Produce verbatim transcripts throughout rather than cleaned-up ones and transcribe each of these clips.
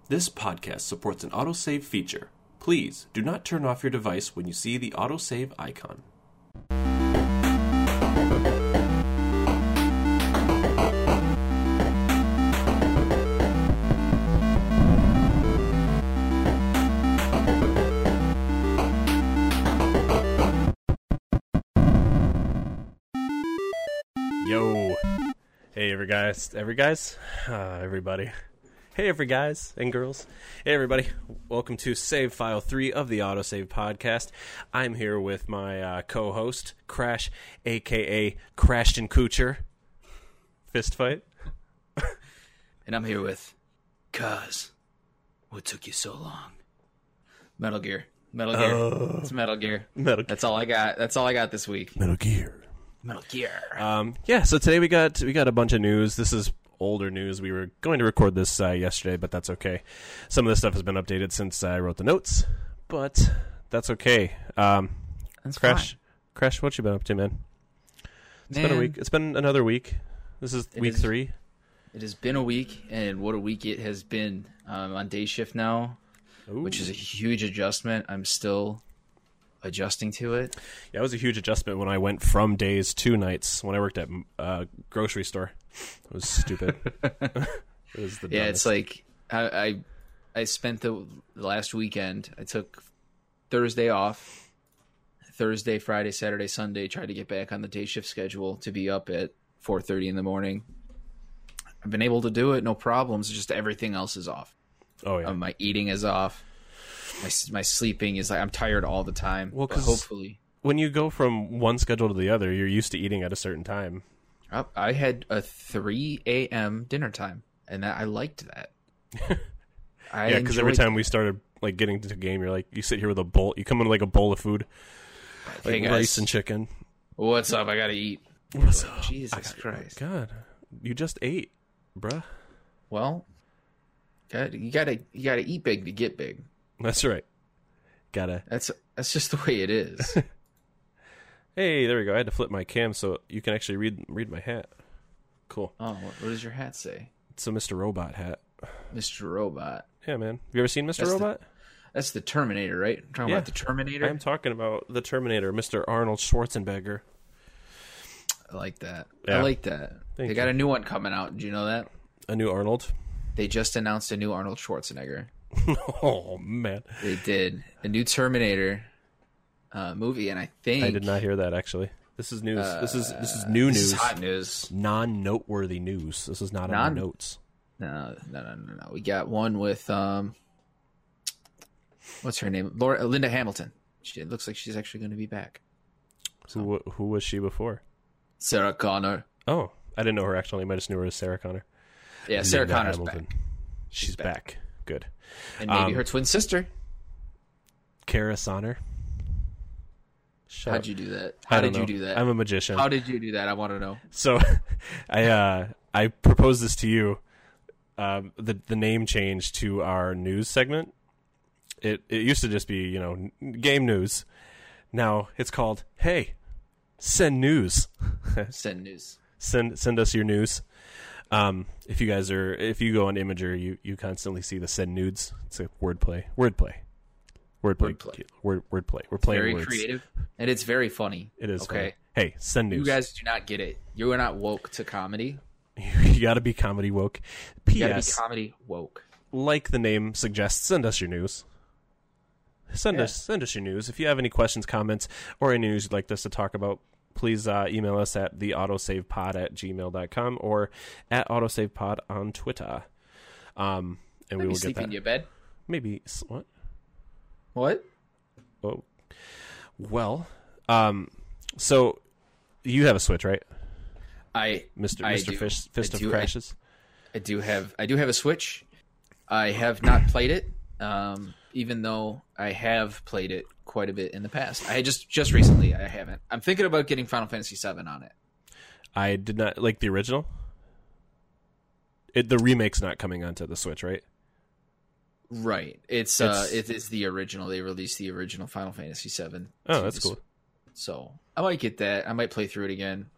This podcast supports an autosave feature. Please do not turn off your device when you see the autosave icon. Yo, hey every guys, every guys, uh, everybody. Hey every guys and girls. Hey everybody. Welcome to Save File three of the Autosave Podcast. I'm here with my uh, co-host, Crash, a k a. Crashton Kucher. Fist fight. And I'm here with Cuz. What took you so long? Metal Gear. Metal Gear. Oh. It's Metal Gear. Metal That's all I got. That's all I got this week. Metal Gear. Metal Gear. Um, yeah, so today we got we got a bunch of news. This is older news. We were going to record this uh, yesterday, but that's okay. Some of this stuff has been updated since I wrote the notes, but that's okay. Um, That's Crash, fine. Crash, what you been up to, man? It's Man, been a week. It's been another week. This is It week is- three. It has been a week, and what a week it has been. Um, on day shift now, Ooh. which is a huge adjustment. I'm still adjusting to it. Yeah, it was a huge adjustment when I went from days to nights when I worked at a uh, grocery store. It was stupid. It was the Yeah, dumbest. it's like I, I I spent the last weekend. I took Thursday off. Thursday, Friday, Saturday, Sunday. Tried to get back on the day shift schedule to be up at four thirty in the morning. I've been able to do it, no problems. Just everything else is off. Oh yeah. Um, my eating is off. My my sleeping is like I'm tired all the time. Well, but 'cause- hopefully, When you go from one schedule to the other, you're used to eating at a certain time. I, I had a three a.m. dinner time, and that, I liked that. I Yeah, because every enjoyed time we started like getting to the game, you're like, you sit here with a bowl. You come in with, like a bowl of food, like Hey, guys. rice and chicken. What's up? I gotta eat. What's Like, up? Jesus I got- Christ. God, you just ate, bruh. Well, got you gotta you gotta eat big to get big. That's right. Gotta. That's that's just the way it is. Hey, there we go. I had to flip my cam so you can actually read read my hat. Cool. Oh, what, what does your hat say, It's a Mister Robot hat. Mister Robot? Yeah, man. Have you ever seen Mister That's the- Robot? That's the Terminator, right? I'm talking Yeah. about the Terminator. I'm talking about the Terminator, Mister Arnold Schwarzenegger. I like that. Yeah. I like that. Thank they got you. a new one coming out. Did you know that? A new Arnold. They just announced a new Arnold Schwarzenegger. Oh man, They did a new Terminator uh, movie, and I think I did not hear that actually. This is news. this is this is new this news. is hot news. Non-noteworthy news. This is not Non- on the notes. No, no, no, no, no. We got one with um, what's her name? Laura Linda Hamilton. She it looks like she's actually going to be back. Who who was she before? Sarah Connor. Oh, I didn't know her actually name. I just knew her as Sarah Connor. Yeah, Sarah Linda Connor's Hamilton. back, She's, back. back. Good. and maybe Um, her twin sister. Kara Sonner. Shut How'd up. you do that? I How don't did you know. do that? I'm a magician. How did you do that? I want to know. So, I uh, I proposed this to you. Um, the the name change to our news segment. It it used to just be you know n- game news. Now it's called Hey, send news. Send news. send send us your news. Um, if you guys are if you go on Imager, you, you constantly see the send nudes. It's a wordplay, wordplay, wordplay, Wordplay. word wordplay. We're playing Very words. creative, and it's very funny. It is okay. funny. Hey, send news. You guys do not get it. You are not woke to comedy. you got to be comedy woke. You P got to be S. comedy woke. Like the name suggests, send us your news. Send Yeah. us send us your news. If you have any questions, comments, or any news you'd like us to talk about, please uh, email us at the autosavepod at gmail dot com or at autosavepod on Twitter. Um, and we Maybe will get sleep that. in your bed. Maybe s- what? What? Oh, well, um, so you have a Switch, right, I Mister I Mister do. Fish, Fist I of do. Crashes? I do have I do have a Switch. I have not played it, um, even though I have played it quite a bit in the past. I just just recently I haven't. I'm thinking about getting Final Fantasy seven on it. I did not like the original. It, the remake's not coming onto the Switch, right? Right. It's, uh It's- it is the original. They released the original Final Fantasy seven. Oh, to that's the cool. Switch. So I might get that. I might play through it again.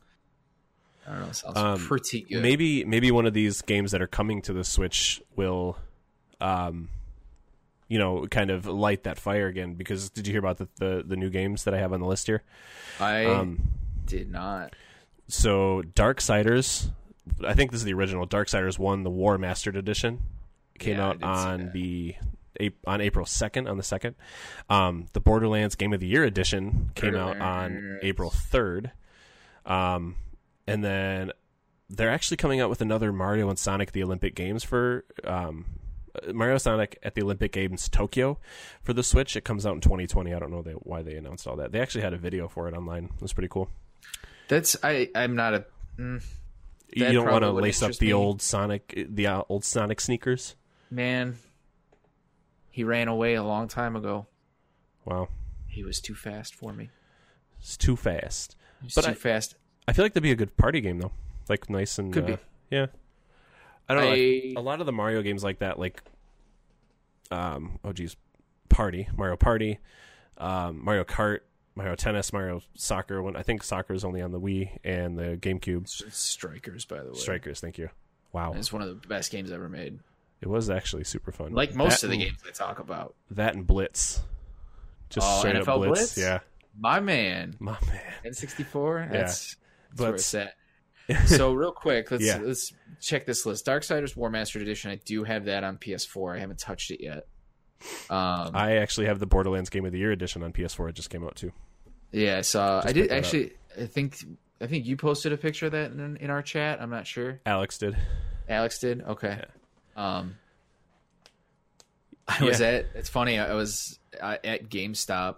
I don't know. It sounds Um, pretty good. Maybe maybe one of these games that are coming to the Switch will um, you know, kind of light that fire again. Because did you hear about the the, the new games that I have on the list here? I Um, did not. so Darksiders, I think this is the original. Darksiders one, the War Mastered Edition, came Yeah, I out did see on that. the on April second, on the second. Um, the Borderlands Game of the Year Edition came out on Borderlands. April third. Um, and then they're actually coming out with another Mario and Sonic at the Olympic Games for um, Mario Sonic at the Olympic Games Tokyo for the Switch. It comes out in twenty twenty. I don't know they, why they announced all that. They actually had a video for it online. It was pretty cool. That's I. I'm not a. Mm, You That don't want to probably would lace up interest the me. old Sonic, the uh, old Sonic sneakers. man. He ran away a long time ago. Wow, He was too fast for me. it's too fast. He was But too I- fast. I feel like that'd be a good party game though, like nice and Could uh, be. yeah. I don't know. I- like, a lot of the Mario games like that, like um, oh geez, Party, Mario Party, um, Mario Kart, Mario Tennis, Mario Soccer. When I think soccer is only on the Wii and the GameCube. Strikers, by the way. Strikers, thank you. Wow, It's one of the best games ever made. it was actually super fun. Like most That of the and- games I talk about. that and Blitz, just Oh, straight N F L up Blitz. Blitz? Yeah, My man. my man. N sixty-four? That's, that's where But- it's at. So real quick, let's Yeah. let's check this list. Darksiders War Mastered Edition. I do have that on P S four. I haven't touched it yet. Um, I actually have the Borderlands Game of the Year edition on P S four. It just came out too. yeah, I saw. Just I picked did that up. actually. I think I think you posted a picture of that in, in our chat. I'm not sure. Alex did. Alex did. Okay. Um, I was Yeah. at. It's funny. I was uh, at GameStop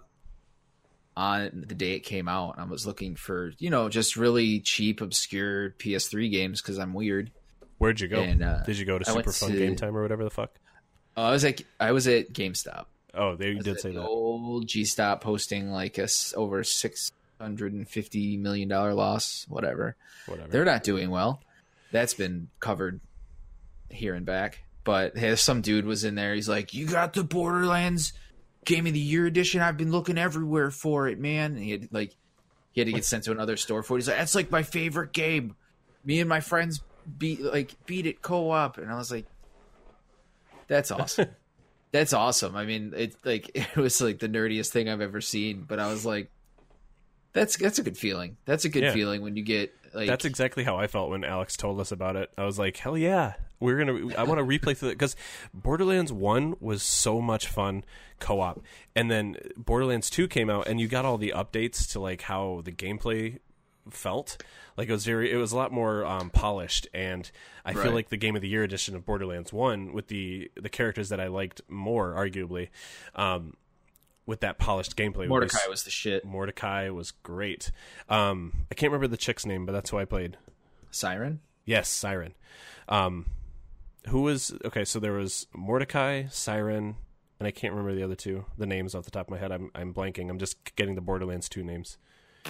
on the day it came out. And I was looking for you know just really cheap, obscure P S three games because I'm weird. Where'd you go? And, uh, Did you go to I went Super Fun to- Game Time or whatever the fuck? Uh, I was at I was at GameStop. Oh, they I was did at say the that. Old G Stop posting like a s- over six hundred and fifty million dollar loss. Whatever. Whatever. They're not doing well. That's been covered here and back. But hey, some dude was in there. He's like, "You got the Borderlands Game of the Year edition? I've been looking everywhere for it, man." And he had like he had to get sent to another store for it. He's like, "That's like my favorite game. Me and my friends beat like beat it co-op." And I was like, "That's awesome." That's awesome. I mean, it's like it was like the nerdiest thing I've ever seen. But I was like, "That's that's a good feeling. That's a good Yeah. feeling when you get like." That's exactly how I felt when Alex told us about it. I was like, hell yeah. We're gonna. I want to replay through it because Borderlands One was so much fun co-op, and then Borderlands Two came out, and you got all the updates to like how the gameplay felt. Like it was very, it was a lot more um, polished, and I feel Right. like the Game of the Year edition of Borderlands One with the the characters that I liked more, arguably, um, with that polished gameplay. Mordecai was, was the shit. Mordecai was great. Um, I can't remember the chick's name, but that's who I played. Siren? Yes, Siren. Um, who was okay? So there was Mordecai, Siren, and I can't remember the other two. The names off the top of my head, I'm I'm blanking. I'm just getting the Borderlands two names.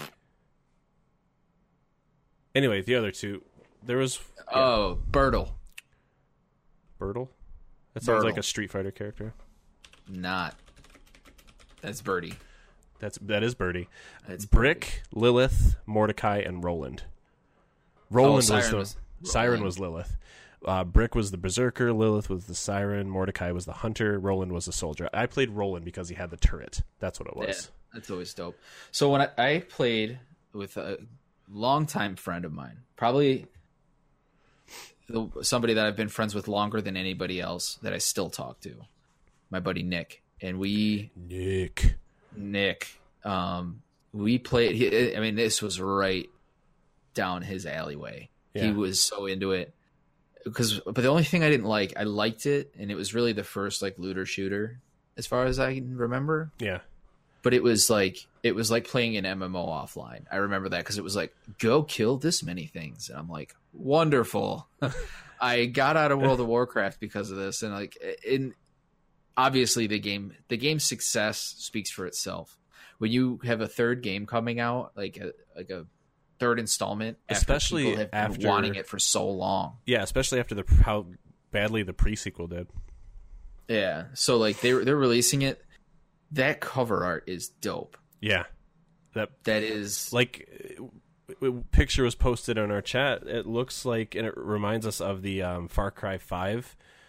Anyway, the other two, there was Oh, Bertle. Bertle. That sounds like Bertle. a Street Fighter character. Not. That's Birdie. That's that is Birdie. That's Brick, Lilith, Mordecai, and Roland. Roland was Siren the was Siren Roland. was Lilith. Uh, Brick was the Berserker, Lilith was the Siren, Mordecai was the Hunter, Roland was the Soldier. I played Roland because he had the turret. That's what it Yeah, was. that's always dope. So when I, I played with a longtime friend of mine, probably the, somebody that I've been friends with longer than anybody else that I still talk to, my buddy Nick, and we Nick. Nick, um, we played. He, I mean, this was right down his alleyway. He Yeah. was so into it. Because, but the only thing I didn't like, I liked it, and it was really the first like looter shooter, as far as I can remember. Yeah. But it was like it was like playing an M M O offline. I remember that because it was like, go kill this many things, and I'm like, wonderful. I got out of World of Warcraft because of this, and like, in obviously the game, the game's success speaks for itself. When you have a third game coming out, like a like a third installment, after Especially people have been after- wanting it for so long. Yeah, especially after the how badly the pre-sequel did. Yeah, so like they they're releasing it. That cover art is dope. Yeah. That That is like a picture was posted on our chat. It looks like, and it reminds us of the um, Far Cry five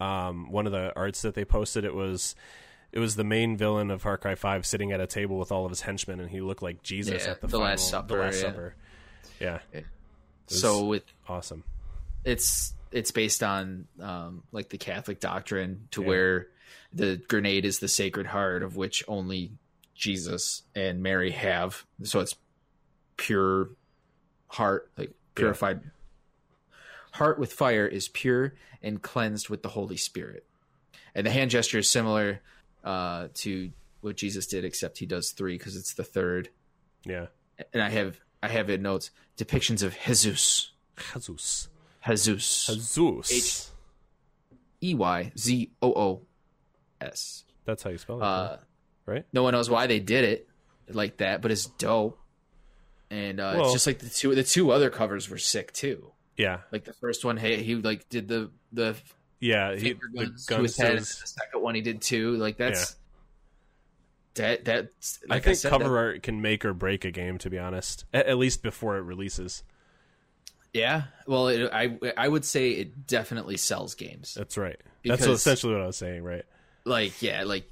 um, one of the arts that they posted, it was it was the main villain of Far Cry five sitting at a table with all of his henchmen, and he looked like Jesus Yeah, at the, the final, Last Supper, The Last yeah. Supper. Yeah. It So was with awesome. it's it's based on um, like the Catholic doctrine to Yeah. where the grenade is the Sacred Heart, of which only Jesus and Mary have. So it's pure heart, like purified heart with fire is pure and cleansed with the Holy Spirit. And the hand gesture is similar uh, to what Jesus did, except he does three because it's the third. Yeah. And I have I have in notes depictions of Jesus. Jesus. Jesus. Jesus. H- E Y Z O O S. That's how you spell it, Uh, right? no one knows why they did it like that, but it's dope. And uh, Well- it's just like the two the two other covers were sick too. Yeah. Like the first one, he, he like did the the Yeah. He, finger the guns to gun his head. And says, the second one he did too. Like that's that that's. I Like think said, cover that- art can make or break a game, to be honest. At, at least before it releases. Yeah, well, it, I I would say it definitely sells games. That's right. That's Because- essentially what I was saying, right? Like yeah, like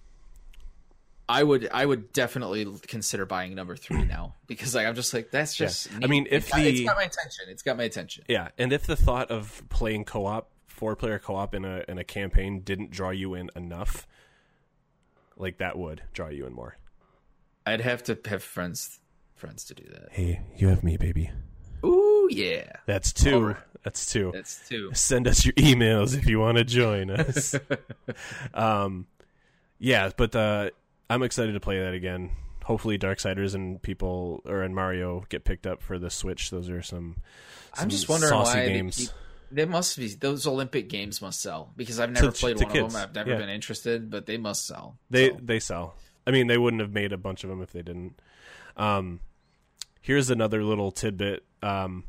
I would I would definitely consider buying number three now because like I'm just like that's just. I mean, if it's got, it's the- got my attention, it's got my attention. Yeah, and if the thought of playing co-op, four-player co-op in a in a campaign didn't draw you in enough, like that would draw you in more. I'd have to have friends friends to do that. Hey, you have me, baby. Ooh yeah, That's two. All right. That's two. that's two. Send us your emails if you want to join us. um, yeah, but uh, I'm excited to play that again. Hopefully, Darksiders and people or and Mario get picked up for the Switch. Those are some. some I'm just wondering saucy why games. They, keep, they must be those Olympic games must sell because I've never To- played to one kids, of them. I've never yeah. been interested, but they must sell. They So, they sell. I mean, they wouldn't have made a bunch of them if they didn't. Um, here's another little tidbit. Um,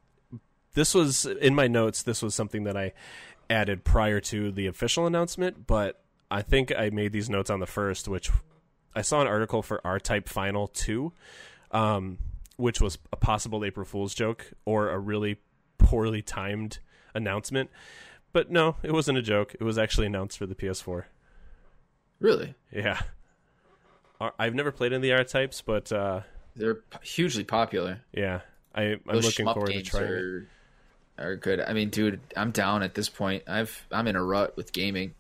this was in my notes. This was something that I added prior to the official announcement, but I think I made these notes on the first, which I saw an article for R-Type Final two, um, which was a possible April Fool's joke or a really poorly timed announcement. But no, it wasn't a joke. It was actually announced for the P S four. really, Yeah. R- I've never played in the R-Types, but uh, they're p- hugely popular. yeah, I, I'm Those looking shmup forward to games trying it. are, are good. I mean, dude, I'm down at this point. I've I'm in a rut with gaming,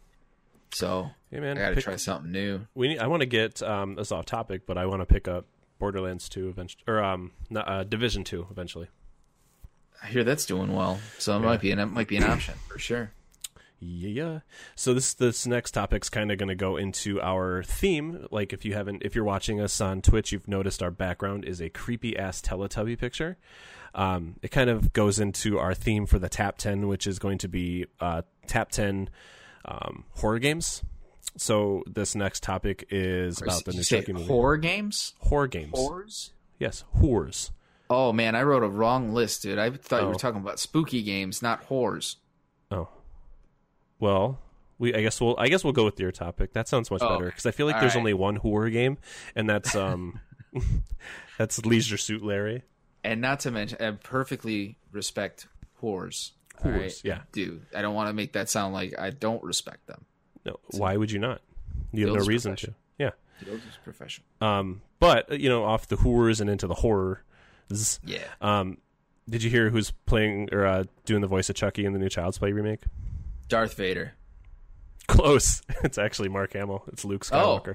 so Hey, man, I got to pick- try something new. We need, I want to get um, this off topic, but I want to pick up Borderlands two eventually, or um, not, uh, Division two eventually. I hear that's doing well, so it might be an it might be an option for sure. Yeah. So this this next topic's kind of going to go into our theme. Like if you haven't, if you're watching us on Twitch, you've noticed our background is a creepy ass Teletubby picture. Um, it kind of goes into our theme for the Top ten, which is going to be uh, Top ten um, horror games. So this next topic is about the Did new you say Chucky movie. horror games. Horror games. Horrors. Yes, whores. Oh man, I wrote a wrong list, dude. I thought you Oh. were talking about spooky games, not whores. Oh. Well, we I guess we'll I guess we'll go with your topic. That sounds much Oh, better because I feel like all there's right. only one horror game, and that's um that's Leisure Suit Larry. And not to mention, I perfectly respect whores. all Whores, right? yeah. Dude, I don't want to make that sound like I don't respect them. No, why would you not? You have no Feels reason to. professional. Yeah. Dude, it's professional. Um, but uh, you know, off the whores and into the horror. Yeah. Um, did you hear who's playing or uh, doing the voice of Chucky in the new Child's Play remake? Darth Vader. Close. It's actually Mark Hamill. It's Luke Skywalker.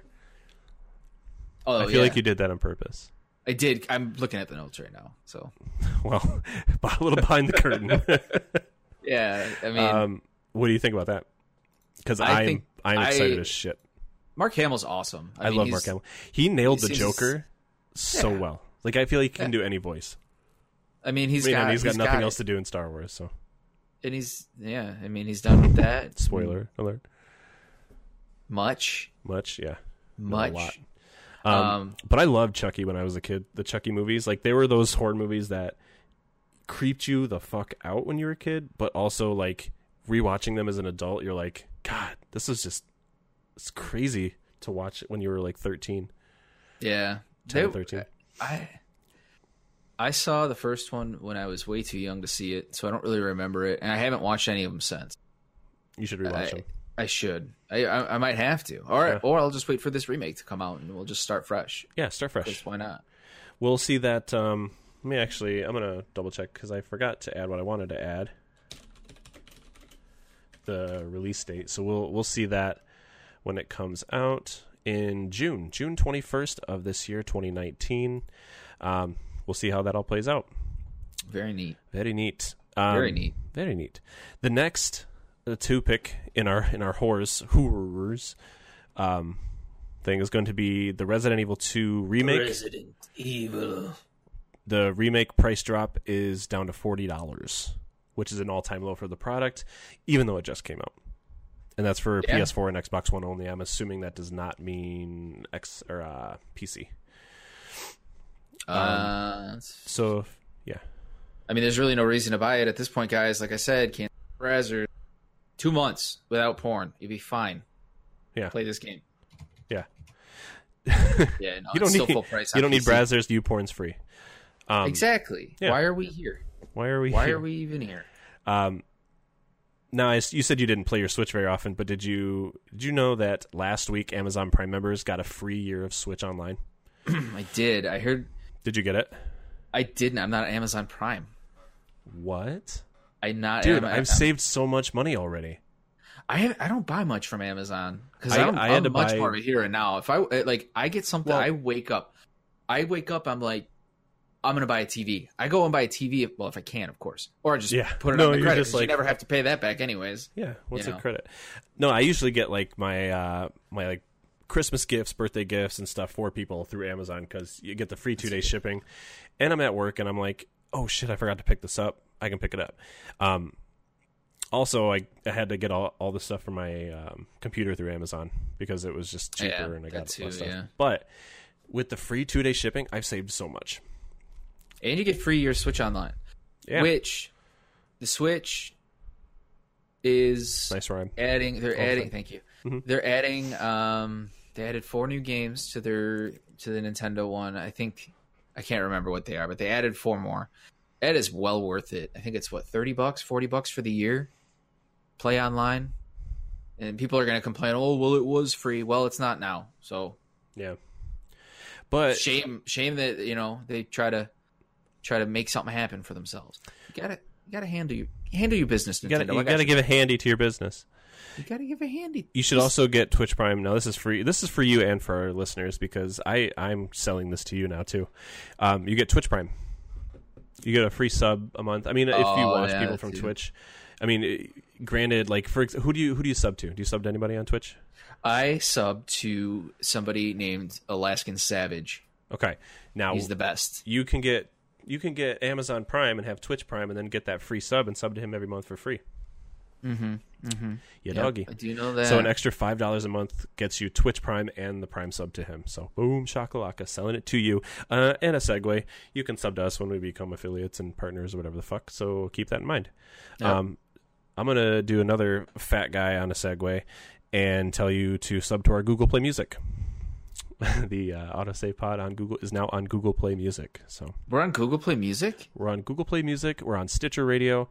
Oh, I feel yeah. like you did that on purpose. I did. I'm looking at the notes right now. So Well, a little behind the curtain. yeah, I mean, um, what do you think about that? Because I I'm think I'm excited I- as shit. Mark Hamill's awesome. I, mean, love he's- Mark Hamill. He nailed he the seems- Joker so Yeah. well. Like I feel like he can Yeah. do any voice. I mean, he's I mean, got and he's got nothing it. else to do in Star Wars. So and he's yeah. I mean, he's done with that. spoiler alert. Much, Much, yeah. much. A lot. Um, Um, but I loved Chucky when I was a kid. The Chucky movies, like they were those horror movies that creeped you the fuck out when you were a kid, but also like rewatching them as an adult, you're like, God, this is just it's crazy to watch it when you were like thirteen. Yeah, ten, They- thirteen. I I saw the first one when I was way too young to see it, so I don't really remember it, and I haven't watched any of them since. You should rewatch I, them. I should. I, I I might have to, or Yeah. or I'll just wait for this remake to come out and we'll just start fresh. Yeah, start fresh. 'Cause why not? We'll see that. Um, let me actually. I'm gonna double check because I forgot to add what I wanted to add. The release date. So we'll we'll see that when it comes out in June, June twenty-first of this year, twenty nineteen. Um, we'll see how that all plays out. Very neat. Very neat. Um, Very neat. Very neat. The next uh, two pick in our in our horrors horrors um, thing is going to be the Resident Evil two remake. Resident Evil. The remake price drop is down to forty dollars, which is an all-time low for the product, even though it just came out. And that's for Yeah. P S four and Xbox One only. I'm assuming that does not mean X or uh, P C. Uh, So, yeah. I mean, there's really no reason to buy it at this point, guys. Like I said, can't browser two months without porn. You'd be fine. Yeah. Play this game. Yeah. Yeah, no, You don't it's still need full price. you on don't need P C. browsers. YouPorn's free. Um, Exactly. yeah. Why are we here? Why are we? Why here? are we even here? Um, now, I, you said you didn't play your Switch very often, but did you did you know that last week Amazon Prime members got a free year of Switch Online? I did. I heard. Did you get it? I didn't. I'm not Amazon Prime. What? I not. Dude, I'm, I've I'm, saved so much money already. I have, I don't buy much from Amazon because I- I'm, I had I'm to much buy- more of a here and now. If I like, I get something. Well- I wake up. I wake up. I'm like, I'm gonna buy a T V. I go and buy a T V. If, well, if I can, of course, or I just Yeah. put it No, on the you're credit. just 'Cause like- you never have to pay that back, anyways. Yeah, what's You the know. credit? No, I usually get like my uh, my like Christmas gifts, birthday gifts, and stuff for people through Amazon because you get the free two day shipping. And I'm at work and I'm like, oh shit, I forgot to pick this up. I can pick it up. Um, also, I, I had to get all all the stuff for my um, computer through Amazon because it was just cheaper Yeah, and I got that all too, stuff. yeah. But with the free two day shipping, I've saved so much. And you get free your Switch Online, Yeah, which the Switch is nice rhyme. adding. They're Oh, adding. fine. Thank you. Mhm. They're adding. Um, they added four new games to their to the Nintendo one. I think I can't remember what they are, but they added four more. That is well worth it. I think it's what thirty bucks, forty bucks for the year. Play online, and people are going to complain. Oh, well, it was free. Well, it's not now. So Yeah, but shame, shame that you know they try to try to make something happen for themselves. You gotta, you gotta handle you handle your business. Nintendo. you gotta, I you got gotta give a handy to your business. You gotta give a handy. You should also get Twitch Prime. Now, this is free. This is for you and for our listeners because I, I'm selling this to you now, too. Um, you get Twitch Prime. You get a free sub a month. I mean, if you Oh, watch yeah, people that from too. Twitch, I mean, eh, granted, like, for ex- who do you who do you sub to? Do you sub to anybody on Twitch? I sub to somebody named Alaskan Savage. Okay. Now, He's the best. you can get you can get Amazon Prime and have Twitch Prime and then get that free sub and sub to him every month for free. Mm-hmm. Mm-hmm. You Yep, doggy. I do know that. So an extra five dollars a month gets you Twitch Prime and the Prime sub to him. So boom, shakalaka, selling it to you. Uh, and a segue, you can sub to us when we become affiliates and partners or whatever the fuck. So keep that in mind. Yep. Um, I'm gonna do another fat guy on a segue and tell you to sub to our Google Play Music. The uh, autosave pod on Google is now on Google Play Music. So We're on Google Play Music? we're on Google Play Music. We're on Stitcher Radio.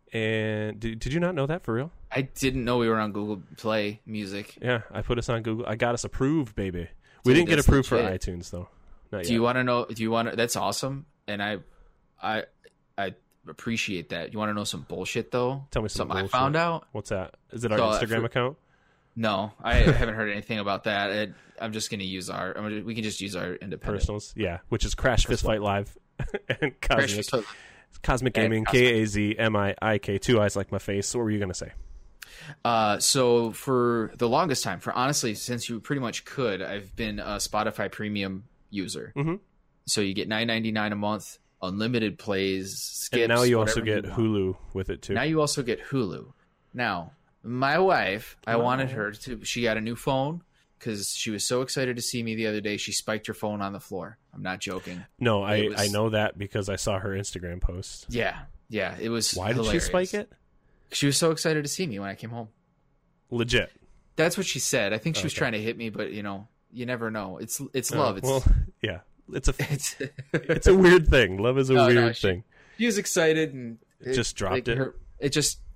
And did, did you not know that for real? I didn't know we were on Google Play Music. Yeah, I put us on Google. I got us approved, baby. We Dude, didn't get that's approved for legit. iTunes though. Not Do yet. you want to know? Do you want to? That's awesome, and I, I, I appreciate that. You want to know some bullshit though? Tell me some something bullshit. I found out. What's that? Is it our So, uh, Instagram for- account? No, I haven't heard anything about that. It, I'm just gonna use our. I'm gonna, we can just use our independent. Personals? Yeah, which is Crash Fist Fight Live and Crash Cosmic, Fist- Cosmic and Gaming, Cosmic. K A Z M I I K, two eyes like my face. What were you going to say? Uh, so for the longest time, for honestly, since you pretty much could, I've been a Spotify Premium user. Mm-hmm. So you get nine ninety-nine a month, unlimited plays, skips. And now you also whatever get you want. Hulu with it too. Now you also get Hulu. Now, my wife, I Oh. wanted her to. She got a new phone because she was so excited to see me the other day. She spiked her phone on the floor. I'm not joking. no, I, It was- I know that because I saw her Instagram post. Yeah, yeah. It was. Why did hilarious. she spike it? She was so excited to see me when I came home. Legit. That's what she said. I think she was Okay. trying to hit me, but you know, you never know. It's it's Oh, love. It's well, yeah. It's a it's. it's a weird thing. Love is a No, no, weird she- thing. She was excited and It just dropped like, it? her- it just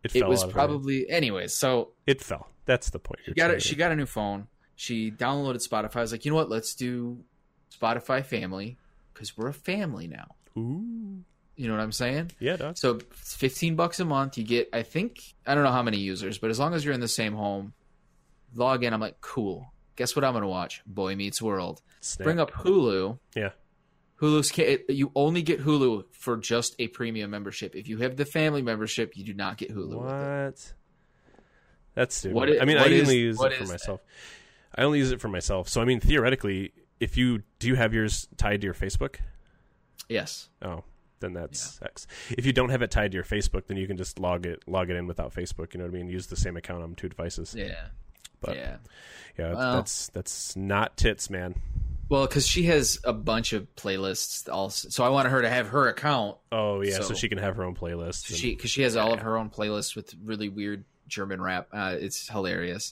It, it fell was out of her hand. probably anyways. So It fell. That's the point. she You're got trying it. to- She got a new phone. She downloaded Spotify. I was like, you know what? Let's do Spotify Family because we're a family now. Ooh. You know what I'm saying? Yeah, dog. So it's fifteen bucks a month. You get, I think, I don't know how many users, but as long as you're in the same home, log in. I'm like, cool. Guess what I'm going to watch? Boy Meets World. Snap. Bring up Hulu. Yeah. Hulu's ca- you only get Hulu for just a premium membership. If you have the family membership, you do not get Hulu. With it. What? That's stupid. What i- I mean, I what is- only use what it for is that? myself. I only use it for myself. So, I mean, theoretically, if you do you have yours tied to your Facebook? Yes. Oh, then that's X. If you don't have it tied to your Facebook, then you can just log it log it in without Facebook. You know what I mean? Use the same account on two devices. Yeah. But yeah. yeah, Well- that's that's not tits, man. Well, because she has a bunch of playlists also, so I want her to have her account. Oh yeah, so, So- she can have her own playlist. and- She because she has all of her own playlists with really weird German rap. Uh, it's hilarious.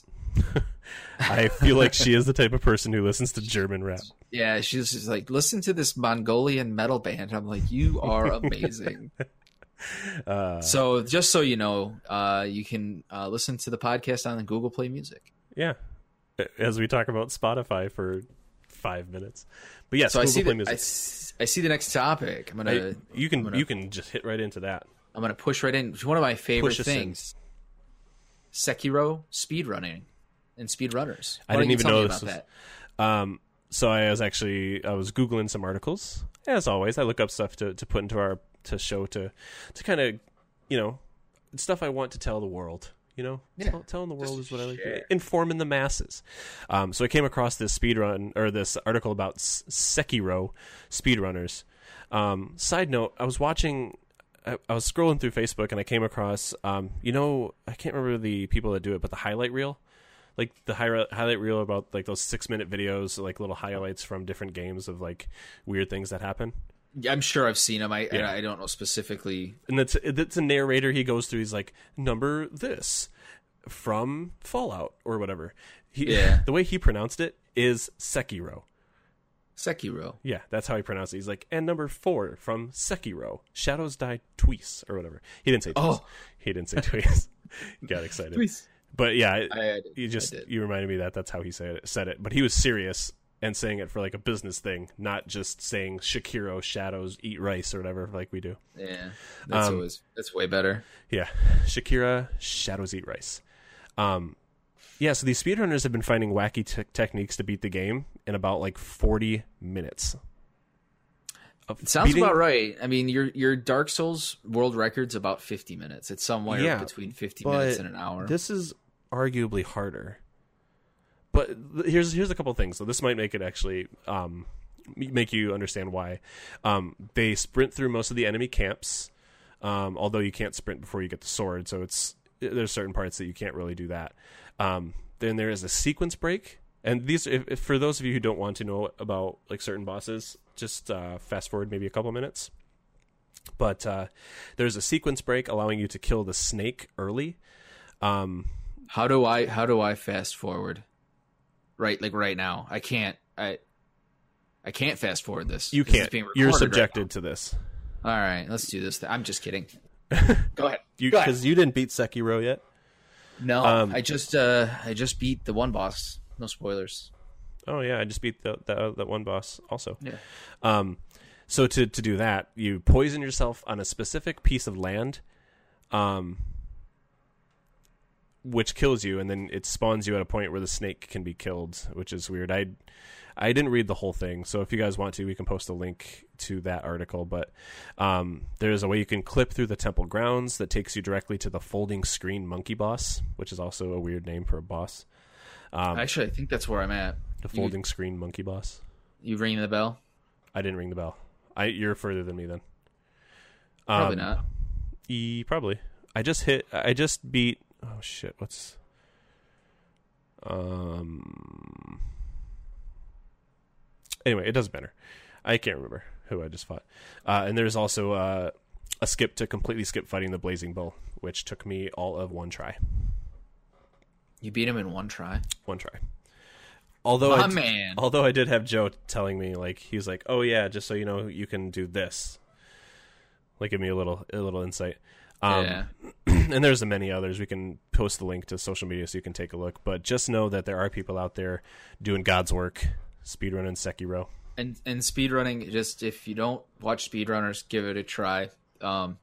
I feel like she is the type of person who listens to German rap. Yeah, she's just like, listen to this Mongolian metal band. I'm like, you are amazing. Uh, So just so you know, uh, you can uh, listen to the podcast on the Google Play Music. yeah, as we talk about Spotify for five minutes, but yes, So I Google see Play the, Music. I, s- I see the next topic. I'm gonna I- you can I'm gonna- you can just hit right into that. I'm gonna push right in. It's one of my favorite Push us in. things. Sekiro speedrunning and speedrunners. I Why didn't don't you even tell know me this about was- that. Um, so I was actually I was googling some articles. As always, I look up stuff to, to put into our to show to to kind of you know stuff I want to tell the world. You know, Yeah. Tell, telling the world Just is what I like. share. Informing the masses. Um, so I came across this speedrun or this article about S- Sekiro speedrunners. Um, side note: I was watching. I, I was scrolling through Facebook and I came across. Um, you know, I can't remember the people that do it, but the highlight reel. Like the hi- highlight reel about like those six minute videos, like little highlights from different games of like weird things that happen. Yeah, I'm sure I've seen them. I Yeah. I don't know specifically. And it's it's a narrator. He goes through. He's like number this from Fallout or whatever. He, Yeah. The way he pronounced it is Sekiro. Sekiro. Yeah, that's how he pronounced it. He's like, and number four from Sekiro, Shadows Die Twice or whatever. He didn't say twice. Oh. He didn't say twice. He got excited. But yeah, it- I, I did. you just I did. you reminded me that that's how he said it, said it. But he was serious and saying it for like a business thing, not just saying Shakiro Shadows Eat Rice or whatever like we do. Yeah, that's Um, always that's way better. Yeah, Shakira Shadows Eat Rice. Um, yeah, so these speedrunners have been finding wacky te- techniques to beat the game in about like forty minutes. Of It sounds beating- about right. I mean, your your Dark Souls world record's about fifty minutes. It's somewhere Yeah, between fifty but minutes and an hour. This is arguably harder. But th- here's here's a couple things. So this might make it actually um, m- make you understand why. Um, they sprint through most of the enemy camps, um, although you can't sprint before you get the sword. So it's there's certain parts that you can't really do that. Um, then there is a sequence break, and these if, if for those of you who don't want to know about like certain bosses, just uh, fast forward maybe a couple minutes. But uh, there's a sequence break allowing you to kill the snake early. Um, How do I how do I fast forward? Right, like right now, I can't. I I can't fast forward this. you This is can't. being You're recorded right subjected to this. now. All right, let's do this. I'm just kidding. Go ahead. You Go ahead. because you didn't beat Sekiro yet. No, Um, I just uh I just beat the one boss. No spoilers. Oh yeah, I just beat the, the that one boss also. Yeah. Um, so to to do that, you poison yourself on a specific piece of land, um, which kills you, and then it spawns you at a point where the snake can be killed, which is weird. I I didn't read the whole thing, so if you guys want to, we can post a link to that article. But um, there's a way you can clip through the temple grounds that takes you directly to the folding screen monkey boss, which is also a weird name for a boss. Um, Actually, I think that's where I'm at. the you- folding screen monkey boss. You ringing the bell? I didn't ring the bell. I you're further than me then. Probably Um, not. E probably. I just hit. I just beat. Oh shit! What's um. Anyway, it doesn't matter. I can't remember who I just fought. Uh, and there's also uh, a skip to completely skip fighting the Blazing Bull, which took me all of one try. You beat him in one try. One try. Although My I d- man. although I did have Joe telling me like he's like, oh yeah, just so you know, you can do this. Like give me a little a little insight. Um, yeah. and there's many others. We can post the link to social media so you can take a look. But just know that there are people out there doing God's work, speedrunning Sekiro. And and speedrunning, just if you don't watch speedrunners, give it a try. Um,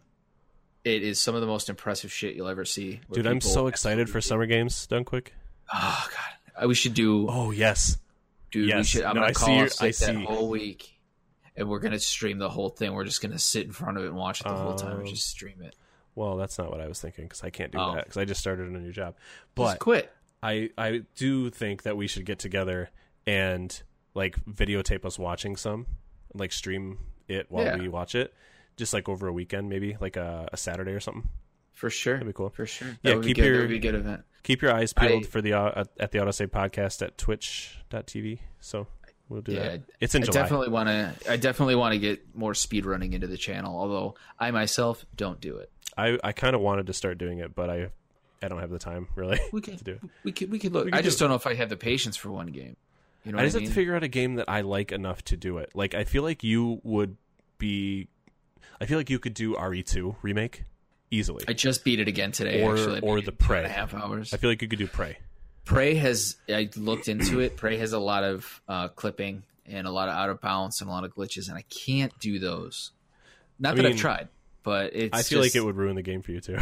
it is some of the most impressive shit you'll ever see. Dude, I'm so excited for Summer Games done quick. Oh god, we should do. Oh yes, dude, yes. we should. I'm no, gonna I call see your, us I like that see. whole week, and we're gonna stream the whole thing. We're just gonna sit in front of it and watch it the whole time, and Um, just stream it. Well, that's not what I was thinking because I can't do Oh. that because I just started a new job. Just But quit. I I do think that we should get together and like videotape us watching some, like stream it while Yeah. we watch it, just like over a weekend, maybe like a, a Saturday or something. For sure. That'd be cool. For sure. That Yeah, would keep be good. your- That would be a good event. Keep your eyes peeled I- for the uh, at the Autosave podcast at twitch dot t v. So we'll do Yeah, that. It's in I July. definitely want to. I definitely want to get more speed running into the channel. Although I myself don't do it. I, I kind of wanted to start doing it, but I I don't have the time really We could. to do it. We could. We could look. We could I just do don't know if I have the patience for one game. You know I what just I have mean? to figure out a game that I like enough to do it. Like I feel like you would be. I feel like you could do R E two remake easily. I just beat it again today. Or- actually, I or beat the it in two Prey. and a half hours. I feel like you could do Prey. Prey has. I looked into it. Prey has a lot of uh, clipping and a lot of out of bounds and a lot of glitches, and I can't do those. Not I that mean, I've tried, but it's. I feel just, like it would ruin the game for you too.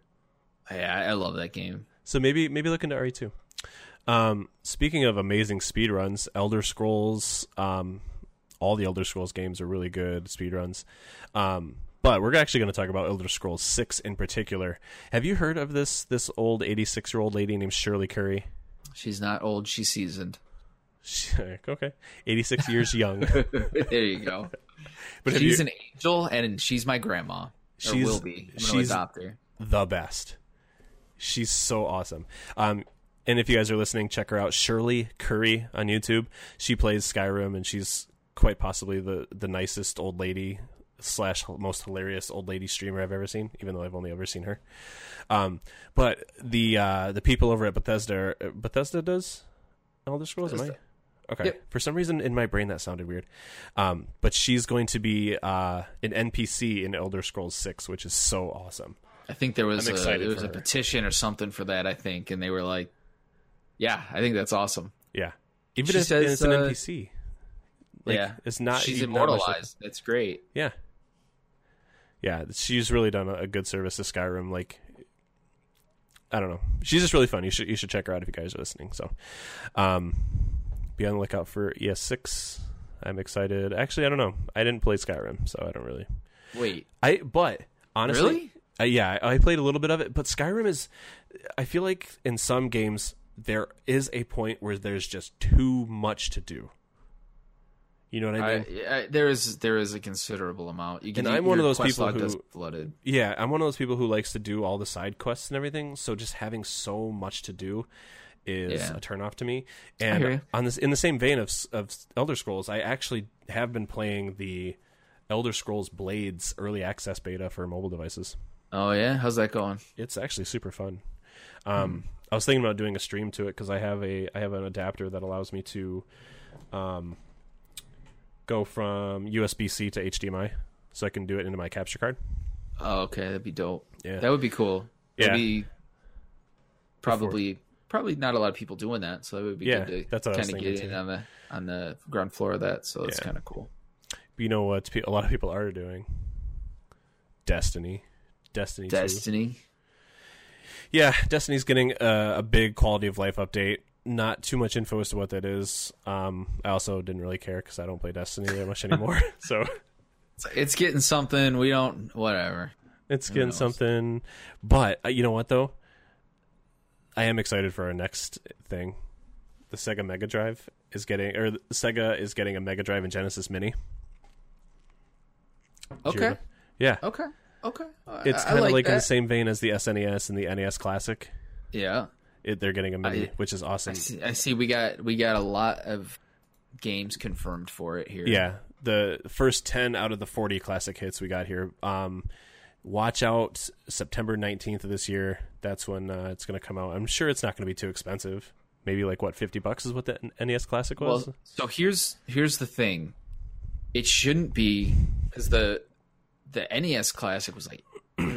Yeah, I love that game. So maybe maybe look into R E two. Um, speaking of amazing speedruns, Elder Scrolls, um, all the Elder Scrolls games are really good speedruns. Um, but we're actually going to talk about Elder Scrolls six in particular. Have you heard of this this old eighty-six-year-old lady named Shirley Curry? She's not old. She's seasoned. She, okay, eighty-six years young. There you go. But have she's you- an angel, and she's my grandma. Or She's- will be. I'm going to she's- adopt her. the best. She's so awesome. Um, and if you guys are listening, check her out, Shirley Curry on YouTube. She plays Skyrim, and she's quite possibly the, the nicest old lady slash most hilarious old lady streamer I've ever seen, even though I've only ever seen her. Um, but the uh, the people over at Bethesda, Bethesda does Elder Scrolls, am I? Bethesda. Okay. Yep. For some reason in my brain that sounded weird. Um, but she's going to be uh, an N P C in Elder Scrolls six, which is so awesome. I think there was I'm a, excited there was for a her. petition or something for that, I think, and they were like, yeah, I think that's awesome. Yeah, even She if says, it's an uh, N P C. Like, yeah. it's not. She's even not much- immortalized. That's great. Yeah, yeah, she's really done a, a good service to Skyrim. Like, I don't know, she's just really fun. You should you should check her out if you guys are listening. So, um, be on the lookout for E S six. I'm excited. Actually, I don't know. I didn't play Skyrim, so I don't really. Wait, I but honestly. really? Uh, yeah, I I played a little bit of it, but Skyrim is. I feel like in some games there is a point where there's just too much to do. You know what I mean? I, I, there is there is a considerable amount. You And you- I'm one of your those quest people log does who- flooded. Yeah, I'm one of those people who likes to do all the side quests and everything. So just having so much to do is Yeah. a turnoff to me. hear you. And on this, in the same vein of of Elder Scrolls, I actually have been playing the Elder Scrolls Blades early access beta for mobile devices. Oh yeah, how's that going? It's actually super fun. Um, I was thinking about doing a stream to it because I have a I have an adapter that allows me to um, go from U S B C to H D M I, so I can do it into my capture card. Oh, okay, that'd be dope. Yeah. That would be cool. Yeah. That'd be probably probably not a lot of people doing that, so it would be Yeah, good to that's what I was kind of thinking get in too. on the on the ground floor of that. So it's Yeah. kind of cool. But you know what? pe- A lot of people are doing Destiny, Destiny two. Destiny. Yeah, Destiny's getting a, a big quality of life update. Not too much info as to what that is. Um, I also didn't really care because I don't play Destiny that much anymore. So It's, it's getting something. We don't. Whatever. it's Who getting knows? something. But uh, you know what though? I am excited for our next thing. The Sega Mega Drive is getting, or the Sega is getting a Mega Drive and Genesis Mini. Did you hear Okay. that? Yeah. Okay. Okay. It's I- I kind of like, in that. the same vein as the S N E S and the N E S Classic. Yeah. It, they're getting a mini, I- which is awesome. I see, I see. We got we got a lot of games confirmed for it here. Yeah, the first ten out of the forty classic hits we got here. Um, watch out, September nineteenth of this year. That's when uh, it's going to come out. I'm sure it's not going to be too expensive. Maybe like what fifty bucks is what the N E S Classic was. Well, so here's here's the thing. It shouldn't be because the the N E S Classic was like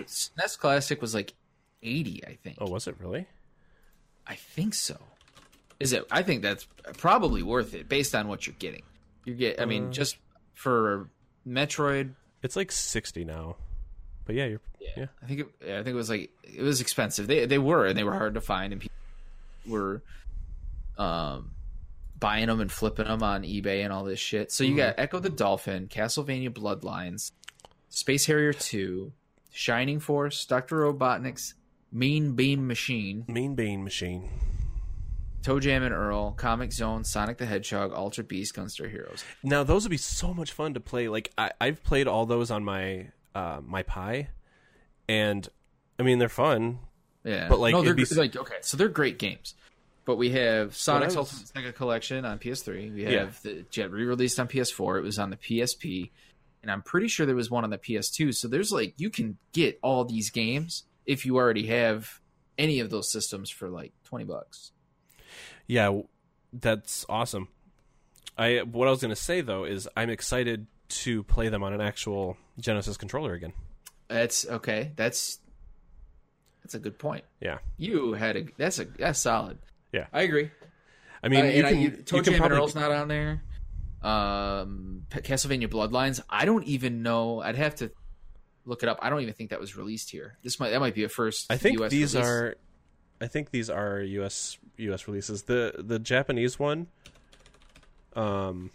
S N E S Classic was like eighty, I think. Oh, was it really? I think so. Is it? I think that's probably worth it based on what you're getting. You get, I mean, Uh, just for Metroid. It's like sixty now. But yeah, you're Yeah, yeah. I think it, yeah, I think it was like it was expensive. They they were and they were hard to find, and people were um buying them and flipping them on eBay and all this shit. So you Mhm. got Echo the Dolphin, Castlevania Bloodlines, Space Harrier two, Shining Force, Doctor Robotnik's Mean Beam Machine, Mean Bean Machine. Toe Jam and Earl, Comic Zone, Sonic the Hedgehog, Ultra Beast, Gunstar Heroes. Now those would be so much fun to play. Like I, I've played all those on my uh, my Pi, and I mean they're fun. Yeah, But, like, no, they're it'd be s- like okay, so they're great games. But we have Sonic's was- Ultimate Sega Collection on P S three. We have Yeah. the Jet re-released on P S four. It was on the P S P, and I'm pretty sure there was one on the P S two. So there's like you can get all these games if you already have any of those systems for like twenty bucks. Yeah, w- that's awesome. I what I was going to say though is I'm excited to play them on an actual Genesis controller again. That's okay. That's that's a good point. Yeah, You had a that's a that's solid. Yeah. I agree. I mean Uh, you and I- can you, you Toe can Jam and probably Earl's not on there. Um, P- Castlevania Bloodlines. I don't even know. I'd have to look it up. I don't even think that was released here. This might that might be a first. I think U S these release. are I think these are U S U S releases. The the Japanese one um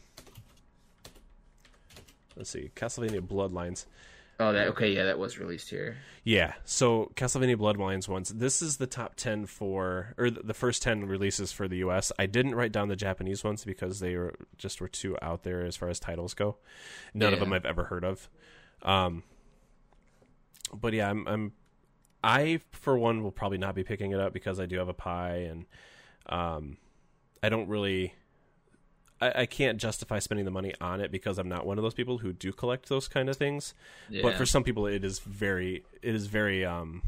let's see, Castlevania Bloodlines. Oh, that okay. Yeah, that was released here. Yeah, so Castlevania Bloodlines ones. This is the top ten for, or the first ten releases for the U S. I didn't write down the Japanese ones because they were just were too out there as far as titles go. None of Yeah. them I've ever heard of. Um, but yeah, I'm, I'm, I for one will probably not be picking it up because I do have a Pi, and um, I don't really. I, I can't justify spending the money on it because I'm not one of those people who do collect those kind of things. Yeah. But for some people, it is very, it is very um,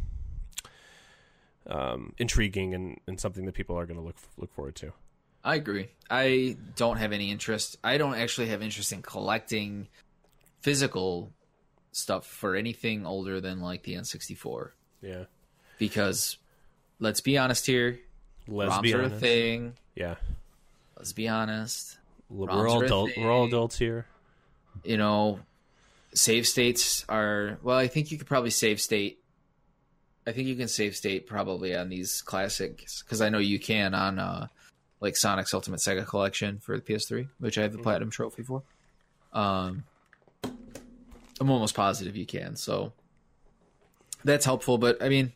um, intriguing and, and something that people are going to look look forward to. I agree. I don't have any interest. I don't actually have interest in collecting physical stuff for anything older than like the N sixty-four. Yeah, Because let's be honest here, let's ROMs be are a honest. thing. Yeah, Let's be honest. we're ROMs all are a adult. We're all thing. adults here. You know, save states are well. I think you could probably save state. I think you can save state probably on these classics because I know you can on uh, like Sonic's Ultimate Sega Collection for the P S three, which I have the platinum trophy for. Um, I'm almost positive you can, so that's helpful. But I mean,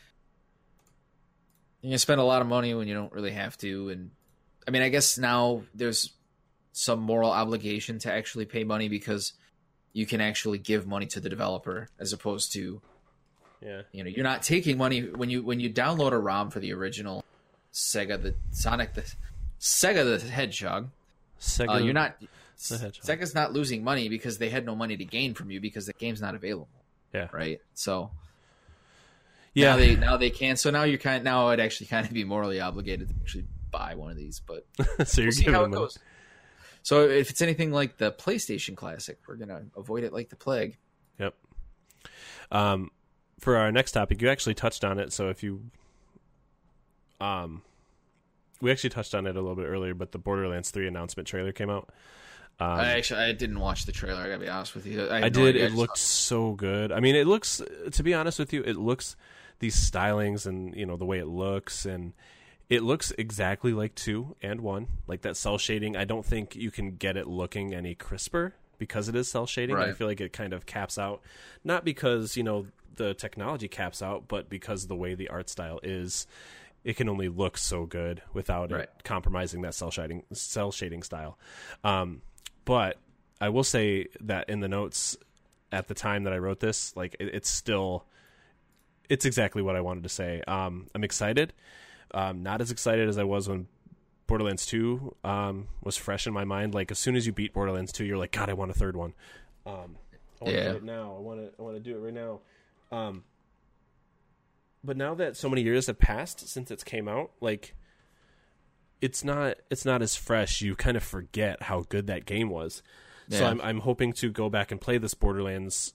you can spend a lot of money when you don't really have to, and I mean, I guess now there's some moral obligation to actually pay money because you can actually give money to the developer as opposed to, Yeah, you know, you're not taking money when you when you download a ROM for the original Sega the Sonic the Sega the Hedgehog. Sega. Uh, you're not the Hedgehog. Sega's not losing money because they had no money to gain from you because the game's not available. Yeah. Right. So Yeah, now they now they can. So now you're kind now I'd actually kind of be morally obligated to actually buy one of these, but so you're we'll see giving how it them money. goes. So if it's anything like the PlayStation Classic, we're gonna avoid it like the plague. Yep. Um, for our next topic, you actually touched on it. So if you, um, we actually touched on it a little bit earlier, but the Borderlands three announcement trailer came out. Um, I actually I didn't watch the trailer. I gotta be honest with you. I, had I no did. idea. I It just looked so good. I mean, it looks. To be honest with you, it looks these stylings and you know the way it looks and. It looks exactly like two and one, like that cell shading. I don't think you can get it looking any crisper because it is cell shading. I Right. feel like it kind of caps out, not because you know the technology caps out, but because the way the art style is, it can only look so good without Right. it compromising that cell shading cell shading style. Um, but I will say that in the notes at the time that I wrote this, like it, it's still, it's exactly what I wanted to say. Um, I'm excited. Um, not as excited as I was when Borderlands two um, was fresh in my mind. Like as soon as you beat Borderlands two, you're like, God, I want a third one. Um, I want to Yeah. do it now. I want to. I want to do it right now. Um, but now that so many years have passed since it's came out, like it's not. It's not as fresh. You kind of forget how good that game was. So Yeah. I'm. I'm hoping to go back and play this Borderlands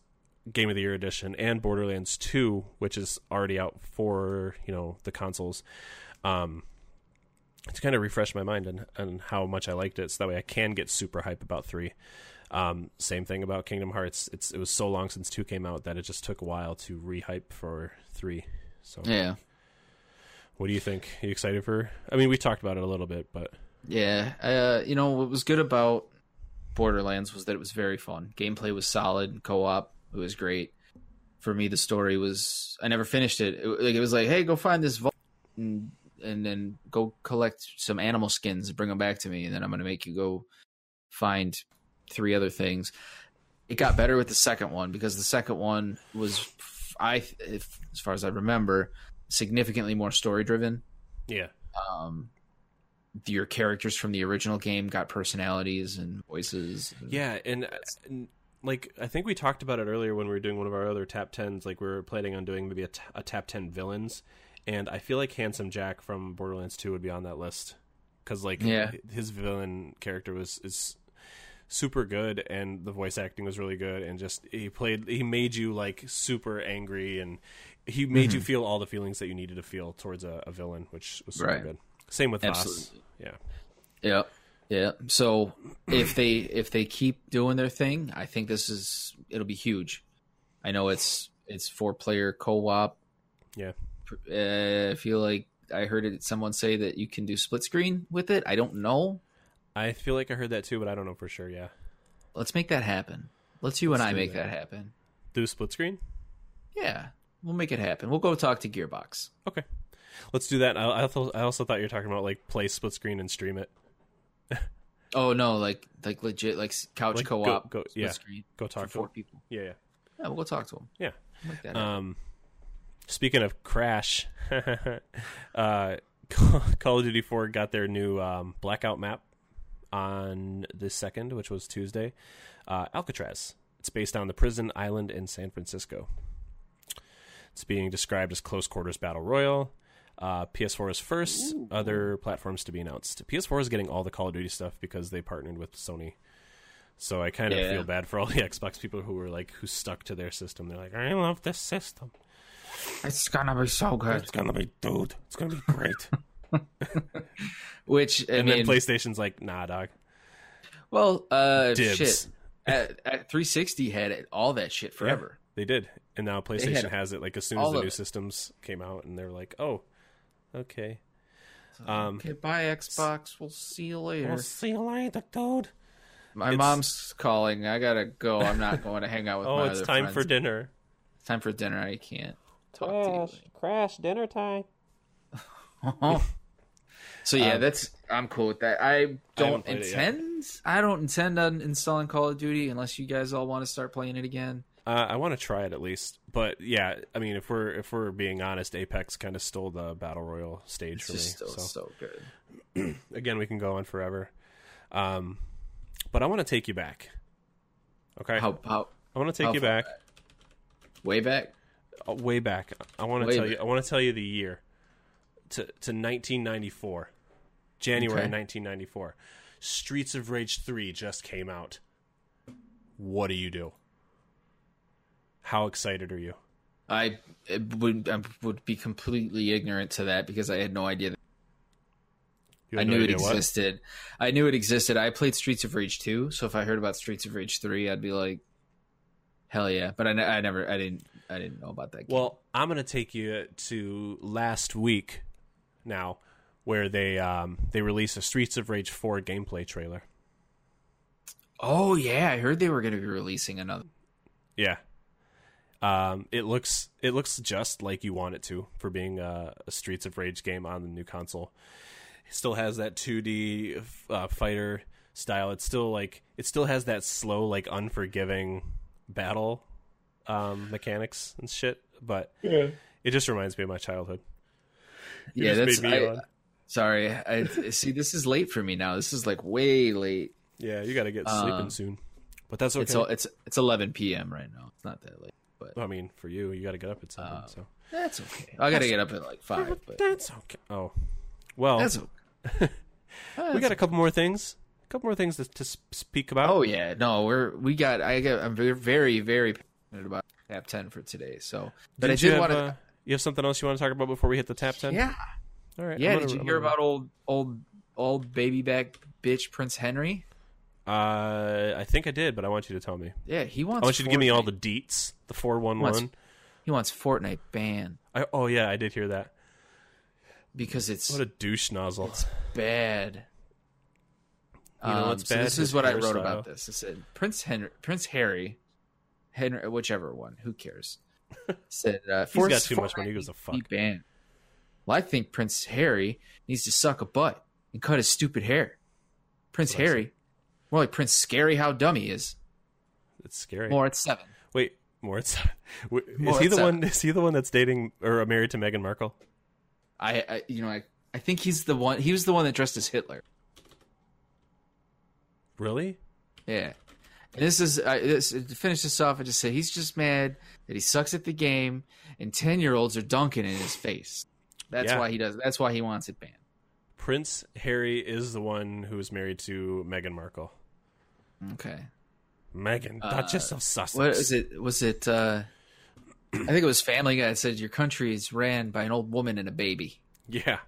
Game of the Year edition and Borderlands two, which is already out for, you know, the consoles, um, to kind of refresh my mind on, on how much I liked it, so that way I can get super hype about three. Um, same thing about Kingdom Hearts. It's it was so long since two came out that it just took a while to re-hype for three. So Yeah. what do you think? Are you excited for? I mean, we talked about it a little bit, but Yeah. Uh, you know, what was good about Borderlands was that it was very fun. Gameplay was solid, co-op. It was great. For me, the story was... I never finished it. It, like, it was like, hey, go find this vault and, and then go collect some animal skins and bring them back to me, and then I'm going to make you go find three other things. It got better with the second one, because the second one was, I, if, as far as I remember, significantly more story-driven. yeah. Um, your characters from the original game got personalities and voices. Yeah, and, and like I think we talked about it earlier when we were doing one of our other top tens. Like we were planning on doing maybe a, t- a top ten villains, and I feel like Handsome Jack from Borderlands two would be on that list, because like Yeah. his villain character was is super good, and the voice acting was really good, and just he played he made you like super angry, and he made you feel all the feelings that you needed to feel towards a, a villain, which was super Right. good. Same with Voss. Absolutely. Yeah. Yeah, yeah. So if they if they keep doing their thing, I think this is it'll be huge. I know it's it's four player co-op. Yeah. Uh, I feel like I heard it. Someone say that you can do split screen with it. I don't know. I feel like I heard that too, but I don't know for sure. Yeah. Let's make that happen. Let's you Let's and I do make that. that happen. Do split screen? Yeah, we'll make it happen. We'll go talk to Gearbox. Okay. Let's do that. I, I, also, I also thought you were talking about like play split screen and stream it. Oh no, like like legit like couch Like, go- co-op go- split yeah. screen Go for talk to four him. people. Yeah, yeah. Yeah, we'll go talk to them. Yeah. Make that happen. Um, speaking of Crash, uh, Call of Duty four got their new um, Blackout map on the second, which was Tuesday. Uh, Alcatraz. It's based on the prison island in San Francisco. It's being described as close quarters battle royal. Uh, P S four is first. Ooh. Other platforms to be announced. P S four is getting all the Call of Duty stuff because they partnered with Sony. So I kind of Yeah. feel bad for all the Xbox people who were like who stuck to their system. They're like, I love this system. It's gonna be so good. It's gonna be, dude. It's gonna be great. Which I and mean, then PlayStation's like, nah, dog. well, uh, Dibs. shit. At, at three sixty had it, all that shit forever. They did, and now PlayStation had has it. Like as soon as all the of new it. systems came out, and they're like, oh, okay. Um, Okay, bye Xbox. We'll see you later. We'll see you later, dude. My It's- mom's calling. I gotta go. I'm not going to hang out with Oh, my it's other time friends. for dinner. It's time for dinner. I can't talk Crash, crash, dinner time. to you. So yeah, Um, that's I'm cool with that. I don't played it yet. intend. I don't intend on installing Call of Duty unless you guys all want to start playing it again. Uh, I want to try it at least, but yeah, I mean, if we're if we're being honest, Apex kind of stole the battle royal stage It's for just me. still so so good. again, we can go on forever. Um, but I want to take you back. Okay, How how I want to take how you far back, way back? uh, way back. I want to Way tell back. you. I want to tell you the year to to nineteen ninety-four, January Okay. nineteen ninety-four. Streets of Rage three just came out. What do you do? How excited are you? I it would I would be completely ignorant to that because I had no idea. That You I have no knew it idea what? existed. I knew it existed. I played Streets of Rage two, so if I heard about Streets of Rage three, I'd be like, "Hell yeah!" But I, ne- I never, I didn't, I didn't know about that game. Well, I'm going to take you to last week now, where they um, they released a Streets of Rage four gameplay trailer. Oh yeah, I heard they were going to be releasing another. Yeah, um, it looks it looks just like you want it to for being a, a Streets of Rage game on the new console. It still has that two D uh, fighter style. It's still like it still has that slow, like unforgiving battle um, mechanics and shit. But Yeah. it just reminds me of my childhood. It Yeah, just that's. made me I, yawn. sorry, I see. This is late for me now. This is like way late. Yeah, you got to get sleeping Um, soon. But that's okay. It's all, it's it's eleven p.m. right now. It's not that late, but I mean, for you, you got to get up at seven. Uh, so that's okay. I got to get up at like five, but that's okay. Oh, well, that's okay. we got a couple more things. A couple more things to, to speak about. Oh yeah, no, we're we got. I got. I'm very, very, very passionate about top ten for today. So, but Did I did you want have, to. uh, you have something else you want to talk about before we hit the top ten? Yeah, All right. yeah. I'm Did gonna- you I'm hear gonna- about old old old baby back bitch Prince Henry? Uh, I think I did, but I want you to tell me. Yeah, he wants. I want you to give me all the Fortnite. deets, the four one Wants- one. He wants Fortnite banned I Oh yeah, I did hear that. because it's What a douche nozzle. bad. You know Um, what's so bad? this His is what I wrote hairstyle. about this. It said Prince Henry, Prince Harry, Henry, whichever one. Who cares? Said uh, He's Force- got too much Fortnite money. He gives a needs to be fuck. banned. Well, I think Prince Harry needs to suck a butt and cut his stupid hair. Prince That's what I Harry, more like Prince Scary. How dumb he is. It's scary. More at seven. Wait, Moritz. Is Moritz, he the uh, one? Is he the one that's dating or married to Meghan Markle? I, I, you know, I, I think he's the one. He was the one that dressed as Hitler. Really? Yeah. And this is I, this, to finish this off. I just say he's just mad that he sucks at the game, and ten year olds are dunking in his face. That's Yeah. why he does. That's why he wants it banned. Prince Harry is the one who is married to Meghan Markle. Okay. Meghan, Uh, Duchess of Sussex. What is it? Was it? Uh, I think it was Family Guy that said your country is ran by an old woman and a baby. Yeah.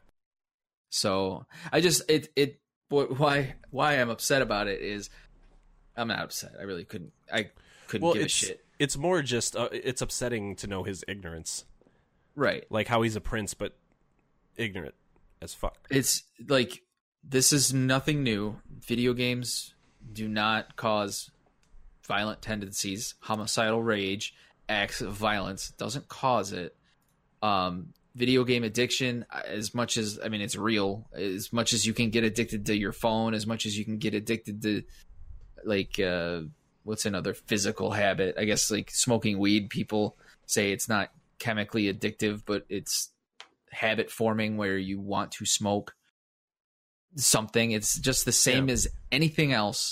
So I just it it why why I'm upset about it is I'm not upset. I really couldn't. I couldn't Well, give a it's shit. it's more just uh, it's upsetting to know his ignorance, Right. like how he's a prince but ignorant as fuck. It's like this is nothing new. Video games do not cause violent tendencies, homicidal rage, acts of violence. Doesn't cause it. Um, video game addiction, as much as I mean, it's real. As much as you can get addicted to your phone, as much as you can get addicted to, like, uh, what's another physical habit? I guess like smoking weed. People say it's not chemically addictive, but it's habit forming where you want to smoke something. It's just the same Yeah. as anything else,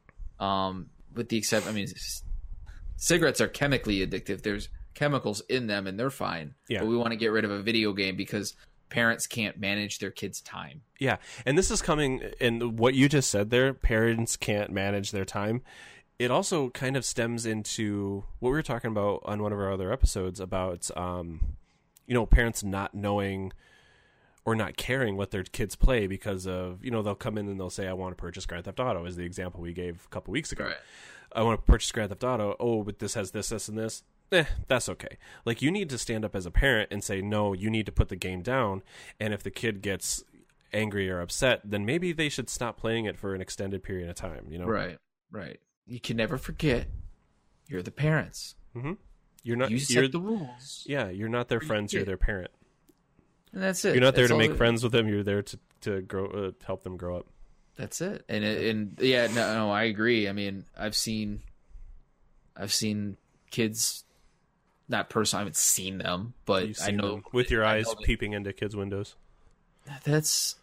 um with the exception, I mean, c- cigarettes are chemically addictive. There's chemicals in them and they're fine. Yeah. But we want to get rid of a video game because parents can't manage their kids' time. Yeah, and this is coming, and what you just said there, parents can't manage their time. It also kind of stems into what we were talking about on one of our other episodes about, um, you know, parents not knowing or not caring what their kids play because of, you know, they'll come in and they'll say, I want to purchase Grand Theft Auto, is the example we gave a couple weeks ago. Right. I want to purchase Grand Theft Auto. Oh, but this has this, this, and this. Eh, that's okay. Like, you need to stand up as a parent and say, no, you need to put the game down. And if the kid gets angry or upset, then maybe they should stop playing it for an extended period of time, you know? Right. Right. You can never forget you're the parents. Mm-hmm. You're not, You you're, set the rules. yeah, you're not their friends, you're kid. their parent. And that's it. You're not there That's to all make it- friends with them. You're there to, to grow, uh, help them grow up. That's it. And it, and yeah, no, no, I agree. I mean, I've seen, I've seen kids, not personally, I haven't seen them, but You've I seen know them with your I eyes know that- peeping into kids' windows. That's.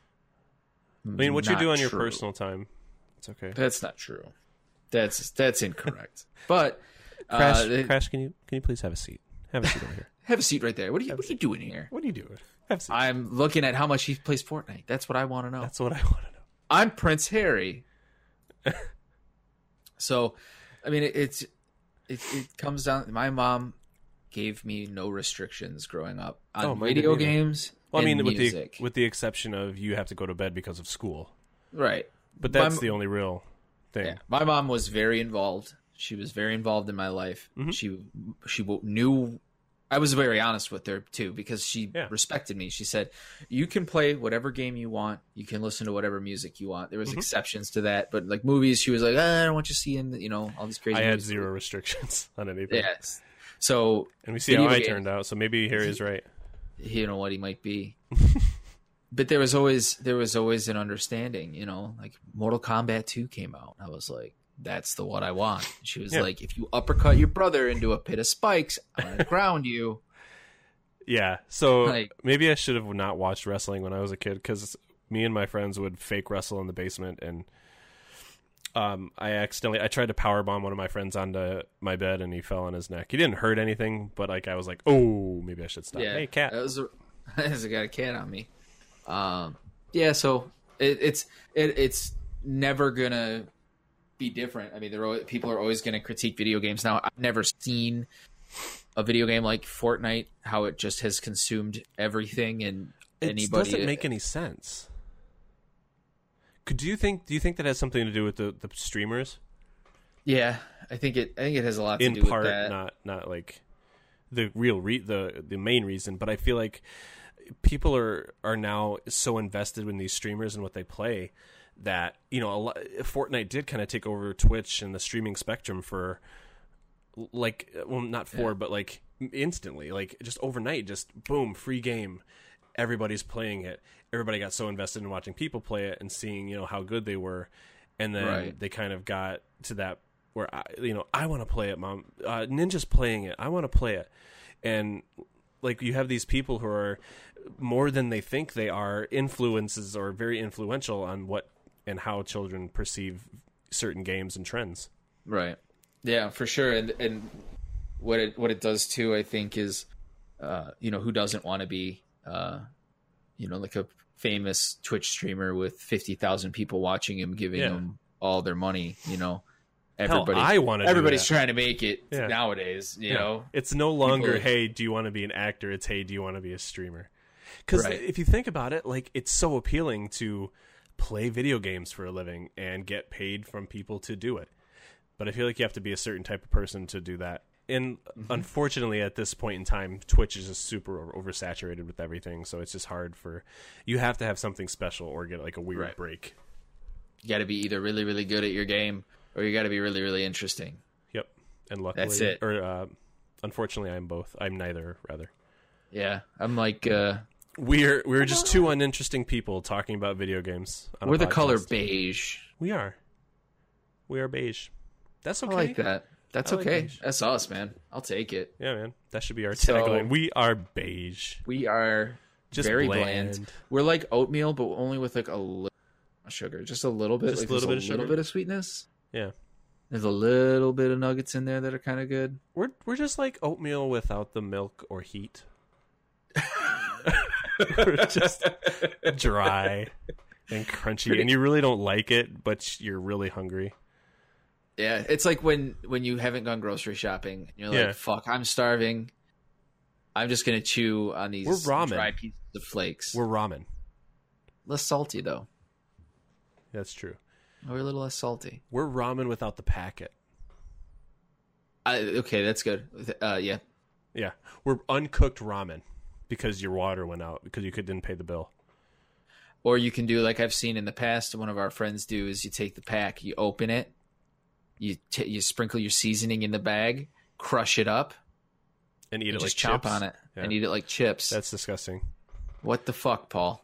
I mean, what you not do on your true. personal time, it's okay. That's not true. That's that's incorrect. But Crash, uh, they- Crash, can you can you please have a seat? Have a seat over here. have a seat right there. What are you What are you doing here? What are you doing? Have a seat. I'm looking at how much he plays Fortnite. That's what I want to know. That's what I want to know. I'm Prince Harry. So, I mean, it, it's it, it comes down. My mom gave me no restrictions growing up on Oh, mine video didn't either. games. Well, I and mean, with music. the with the exception of you have to go to bed because of school, right. but that's My- the only real thing. Yeah, my mom was very involved. She was very involved in my life. Mhm. She she knew. I was very honest with her too because she Yeah. respected me. She said, "You can play whatever game you want. You can listen to whatever music you want." There was Mhm. exceptions to that, but like movies, she was like, ah, "I don't want you seeing, you know, all these crazy." I had movies." zero restrictions on anything. Yes. So And we see how Video I games. turned out. So maybe Harry is right. you know what he might be. But there was always there was always an understanding, you know, like Mortal Kombat two came out. I was like, that's the what I want. She was Yeah. like, if you uppercut your brother into a pit of spikes, I'm gonna ground you. Yeah. So Like- maybe I should have not watched wrestling when I was a kid because me and my friends would fake wrestle in the basement, and um, I accidentally I tried to power bomb one of my friends onto my bed, and he fell on his neck. He didn't hurt anything, but like I was like, oh, maybe I should stop. Yeah, Hey, cat. That was a, I got a cat on me. Um, yeah, so it, it's it, it's never gonna be different. I mean, there are, people are always gonna critique video games. Now, I've never seen a video game like Fortnite, how it just has consumed everything, and it anybody doesn't make any sense. Could do you think? Do you think that has something to do with the, the streamers? Yeah, I think it. I think it has a lot to In do part, with that. not not like the real re- the the main reason, but I feel like people are are now so invested in these streamers and what they play that, you know, a lot, Fortnite did kind of take over Twitch and the streaming spectrum for like, well, not for, yeah. but like instantly, like just overnight, just boom, free game. Everybody's playing it. Everybody got so invested in watching people play it and seeing, you know, how good they were. And then right. they kind of got to that where, I, you know, I want to play it, Mom. Uh, Ninja's playing it. I want to play it. And like you have these people who are more than they think they are, influences or very influential on what and how children perceive certain games and trends. Right. Yeah, for sure. And and what it what it does too, I think, is uh, you know, who doesn't want to be uh, you know, like a famous Twitch streamer with fifty thousand people watching him, giving yeah. him all their money, you know. Everybody, Hell, I want to. Everybody's trying to make it yeah. nowadays. You yeah. know, it's no longer, People, hey, do you want to be an actor? It's, hey, do you want to be a streamer? Because right. if you think about it, like it's so appealing to play video games for a living and get paid from people to do it. But I feel like you have to be a certain type of person to do that. And mm-hmm. unfortunately, at this point in time, Twitch is just super oversaturated with everything. So it's just hard for you have to have something special or get like a weird right. break. You got to be either really, really good at your game, or you got to be really, really interesting. Yep. And luckily, that's it. Or uh, unfortunately, I'm both. I'm neither, rather. Yeah, I'm like uh, we're we're just two uninteresting people talking about video games. On we're a the podcast. color beige. We are. We are beige. That's okay. I like that. That's I like okay. beige. That's us, man. I'll take it. Yeah, man. That should be our So- tagline. We are beige. We are Just very bland. bland. We're like oatmeal, but only with like a little sugar, just a little bit, Just like a little there's bit of a little sugar? bit of sweetness. Yeah. There's a little bit of nuggets in there that are kind of good. We're we're just like oatmeal without the milk or heat. We're just dry and crunchy, Pretty- and you really don't like it, but you're really hungry. Yeah, it's like when when you haven't gone grocery shopping. And you're like, Yeah. fuck, I'm starving. I'm just gonna chew on these We're ramen. dry pieces of flakes. We're ramen. less salty though. That's true. We're a little less salty. We're ramen without the packet. I, okay, that's good. Uh, yeah, Yeah, we're uncooked ramen because your water went out because you could didn't pay the bill. or you can do like I've seen in the past. One of our friends do is you take the pack, you open it, you t- you sprinkle your seasoning in the bag, crush it up, And eat and it like just chomp chips. on it Yeah. and eat it like chips. That's disgusting. What the fuck, Paul?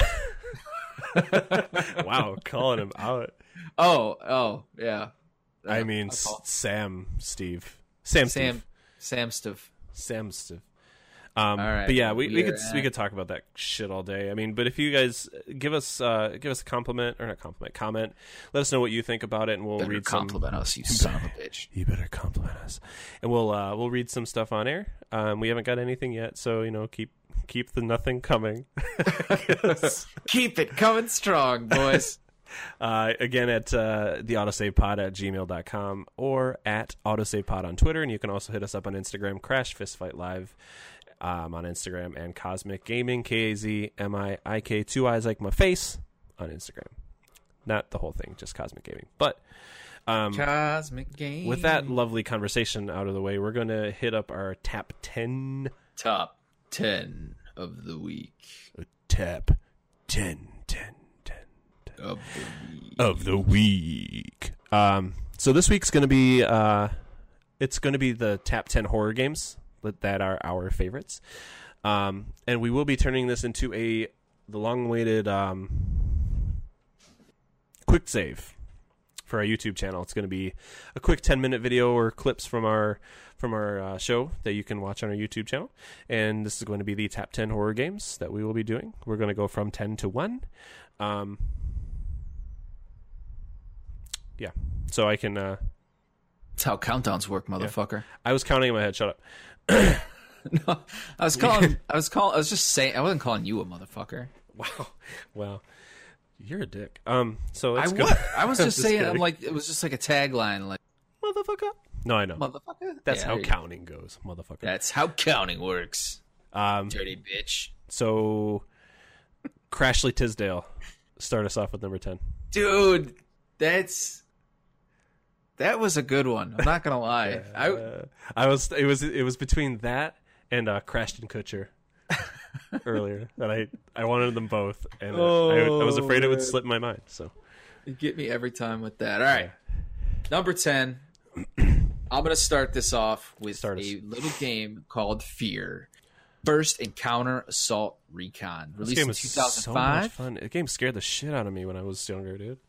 Wow, calling him out. Oh, oh, yeah. I Uh, mean, uh, S- Paul. Sam, Steve, Sam, Sam, Steve. Sam stuff. Sam, Steve. Um, All right, but yeah, we, we we could are we at- could talk about that shit all day. I mean, but if you guys give us uh, give us a compliment or not compliment, comment, let us know what you think about it, and we'll Better read compliment us, you son of a bitch. some. You better compliment us, and we'll uh, we'll read some stuff on air. Um, we haven't got anything yet, so you know, keep keep the nothing coming. Keep it coming strong, boys. Uh, again, at uh, the autosavepod at gmail dot com or at autosavepod on Twitter. And you can also hit us up on Instagram, Crash Fist Fight Live um, on Instagram, and Cosmic Gaming, K A Z M I I K, two eyes like my face on Instagram. Not the whole thing, just Cosmic Gaming. But um, Cosmic game. with that lovely conversation out of the way, we're going to hit up our Tap ten. Top ten of the week. Tap ten, ten. Of the week. of the week. Um, so this week's going to be uh, it's going to be the top ten horror games that, that are our favorites, um, and we will be turning this into a the long-awaited um, quick save for our YouTube channel. It's going to be a quick ten-minute video or clips from our from our uh, show that you can watch on our YouTube channel, and this is going to be the top ten horror games that we will be doing. We're going to go from ten to one. Um, Yeah, so I can. Uh, That's how countdowns work, motherfucker. I was counting in my head. Shut up. No, I was calling. I was calling. I was just saying. I wasn't calling you a motherfucker. Wow, wow, you're a dick. Um, so I let's go. was. I was just Just saying. I'm kidding. like, it was just like a tagline. Like, Motherfucker. No, I know. Motherfucker. That's Yeah, how there you counting goes, motherfucker. go. That's how counting works. Um, Dirty bitch. so, Crashly Tisdale, start us off with number ten. Dude, that's that was a good one. I'm not gonna lie. I Uh, I was it was it was between that and uh, Crashton Kutcher earlier that I I wanted them both, and uh, I, I was afraid it would man. slip my mind. So You get me every time with that. All right. Number ten. I'm going to start this off with Start us. a little game called Fear. First Encounter Assault Recon. this Released game in was two so thousand much five. fun. The game scared the shit out of me when I was younger, dude.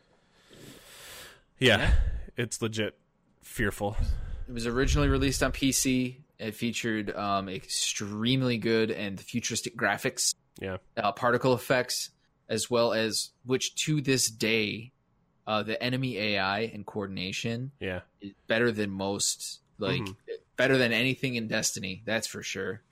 Yeah, Yeah. it's legit fearful. It was originally released on P C. It featured um, extremely good and futuristic graphics, Yeah, uh, particle effects, as well as, which to this day, uh, the enemy A I and coordination yeah. is better than most, like, Mhm. better than anything in Destiny, that's for sure.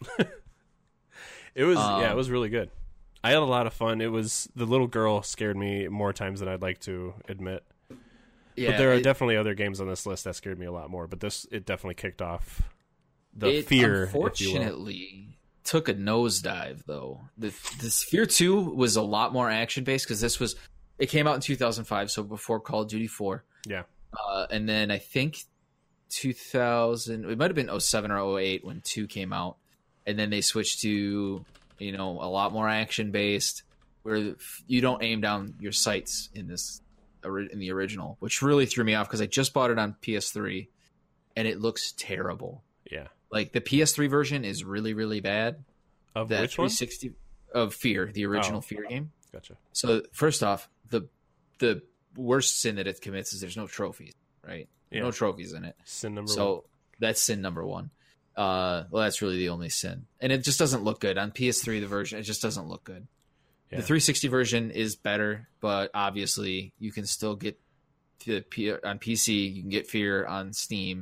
It was yeah, it Um, was really good. I had a lot of fun. It was the little girl scared me more times than I'd like to admit. Yeah, but there are it- definitely other games on this list that scared me a lot more. But this it definitely kicked off the it fear. If you will. unfortunately took a nosedive though. The this Fear two was a lot more action based because this was it came out in two thousand five, so before Call of Duty four. Yeah, Uh, and then I think two thousand it might have been oh seven or oh eight when two came out, and then they switched to you know a lot more action based where you don't aim down your sights in this ori- in the original, which really threw me off because I just bought it on P S three and it looks terrible. yeah. Like the P S three version is really really bad. Of The which one? three sixty of Fear, the original Oh. Fear game. Gotcha. So first off, the the worst sin that it commits is there's no trophies, right? Yeah. No trophies in it. Sin number So one. that's sin number one. Uh, well, that's really the only sin, and it just doesn't look good on P S three. The version it just doesn't look good. Yeah. The three sixty version is better, but obviously you can still get the P- on P C. You can get Fear on Steam.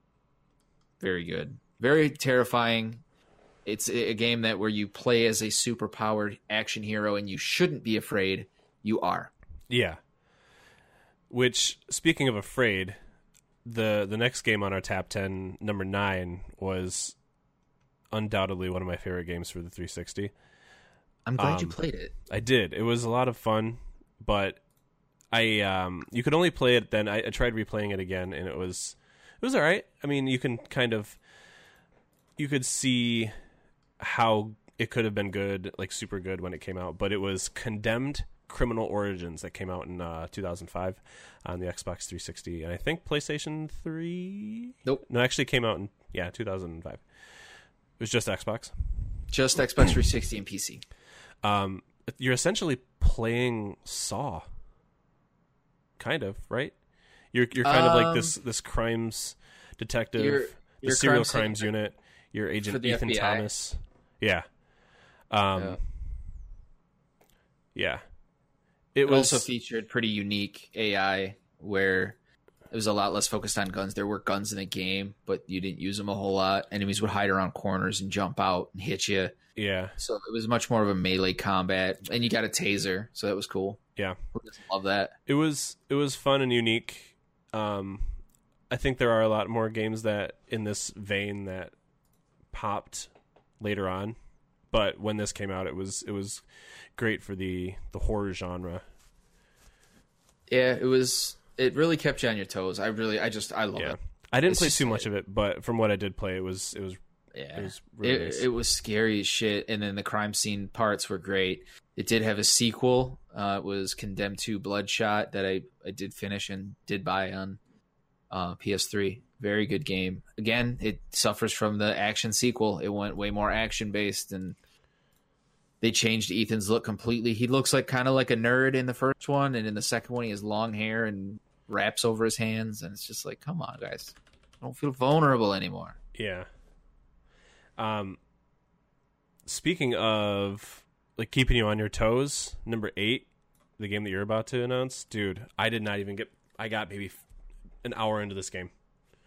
Very good, very terrifying. It's a a game that where you play as a super powered action hero, and you shouldn't be afraid. You are. Yeah. Which, speaking of afraid, the the next game on our top ten, number nine, was undoubtedly one of my favorite games for the three sixty. I'm glad you Um, played it. I did. It was a lot of fun, but I um you could only play it then. I, I tried replaying it again, and it was it was all right. I mean, you can kind of you could see how it could have been good, like super good when it came out, but it was Condemned Criminal Origins that came out in uh, two thousand five on the Xbox three sixty, and I think PlayStation three. Nope. No, actually, it came out in yeah two thousand five. It was just Xbox. Just Xbox three sixty and P C. Um, you're essentially playing Saw, kind of, right? You're you're kind of like Um, this this crimes detective, You're- the you're serial crime crimes syndicate unit. You're for Agent the Ethan F B I. Thomas. Yeah. Um. Yeah. Yeah. It It was also featured pretty unique A I where it was a lot less focused on guns. There were guns in the game, but you didn't use them a whole lot. Enemies would hide around corners and jump out and hit you. yeah So it was much more of a melee combat, and you got a taser, so that was cool. yeah. Who doesn't love that? It was it was fun and unique. Um, I think there are a lot more games that in this vein that popped later on, but when this came out, it was it was great for the the horror genre. Yeah, it was. It really kept you on your toes. I really, I just, I love Yeah, it. I didn't It's play just- too much of it, but from what I did play, it was it was Yeah, it was really it, nice. it was scary as shit, and then the crime scene parts were great. It did have a sequel. Uh, it was Condemned to Bloodshot that I, I did finish and did buy on uh, P S three. Very good game. Again, it suffers from the action sequel. It went way more action based, and they changed Ethan's look completely. He looks like kind of like a nerd in the first one, and in the second one, he has long hair and wraps over his hands, and it's just like, come on, guys, I don't feel vulnerable anymore. Yeah. Um. Speaking of like keeping you on your toes, number eight, the game that you're about to announce, dude. I did not even get. I got maybe f- an hour into this game.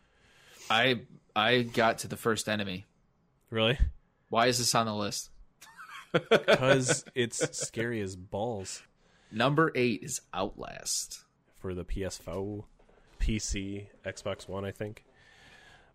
I I got to the first enemy. Really? Why is this on the list? Because it's scary as balls Number eight is Outlast. for the P S four, P C, Xbox One, I think.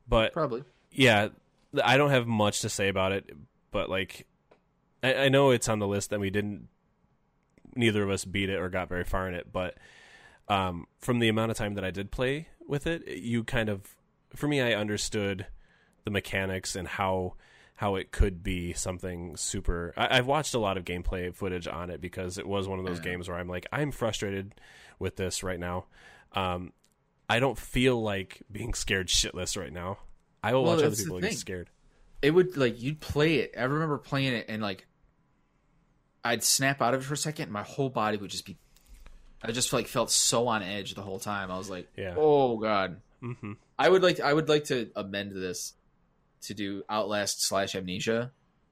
But Probably. yeah, I don't have much to say about it. But like, I, I know it's on the list, and we didn't. Neither of us beat it or got very far in it. But um, from the amount of time that I did play with it, you kind of, for me, I understood the mechanics and how how it could be something super. I, I've watched a lot of gameplay footage on it because it was one of those Yeah. games where I'm like, I'm frustrated with this right now. Um, I don't feel like being scared shitless right now. I will Well, watch other that's the people get thing. scared. It would like you'd play it. I remember playing it and like I'd snap out of it for a second and my whole body would just be I just like felt so on edge the whole time. I was like, Yeah. "Oh god." Mm-hmm. I would like I would like to amend this to do Outlast slash Amnesia.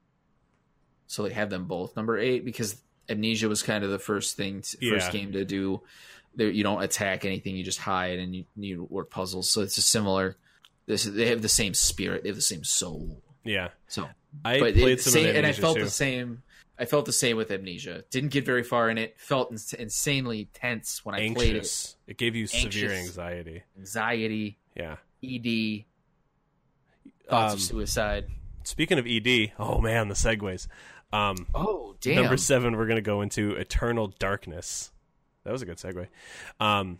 So like have them both number eight because Amnesia was kind of the first thing to, Yeah. first game to do. There you don't attack anything, you just hide and you you work puzzles. So it's a similar this they have the same spirit, they have the same soul. Yeah, So I but played it, some same, of and I Amnesia felt too. the same. I felt the same with Amnesia. Didn't get very far in it. Felt ins- insanely tense when I played it. Anxious. It gave you severe Anxious. anxiety. Anxiety, Yeah. E D, thoughts Um, of suicide. Speaking of E D, oh man, the segues. Um, Oh damn! Number seven, we're gonna go into Eternal Darkness. That was a good segue. Um,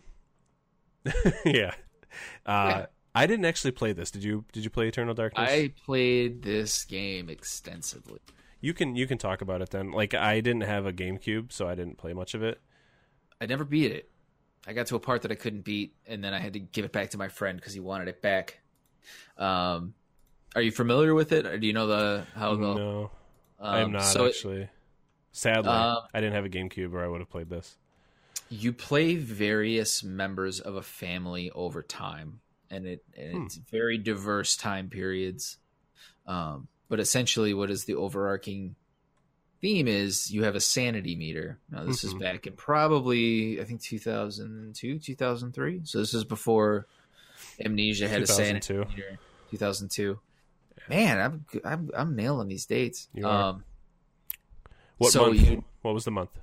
yeah. Uh, Yeah. I didn't actually play this. Did you? Did you play Eternal Darkness? I played this game extensively. You can you can talk about it then. Like I didn't have a GameCube, so I didn't play much of it. I never beat it. I got to a part that I couldn't beat, and then I had to give it back to my friend because he wanted it back. Um, are you familiar with it, or do you know the how the? No, um, I am not so it- actually. Sadly, Um, I didn't have a GameCube, or I would have played this. You play various members of a family over time, and it and Hmm. it's very diverse time periods. Um, but essentially, what is the overarching theme is you have a sanity meter. Now, this Mhm. is back in probably I think two thousand two, two thousand three. So this is before Amnesia had a sanity two thousand two. meter. two thousand two. Man, I'm I'm I'm nailing these dates. You are. Um, What so month? you What was the month?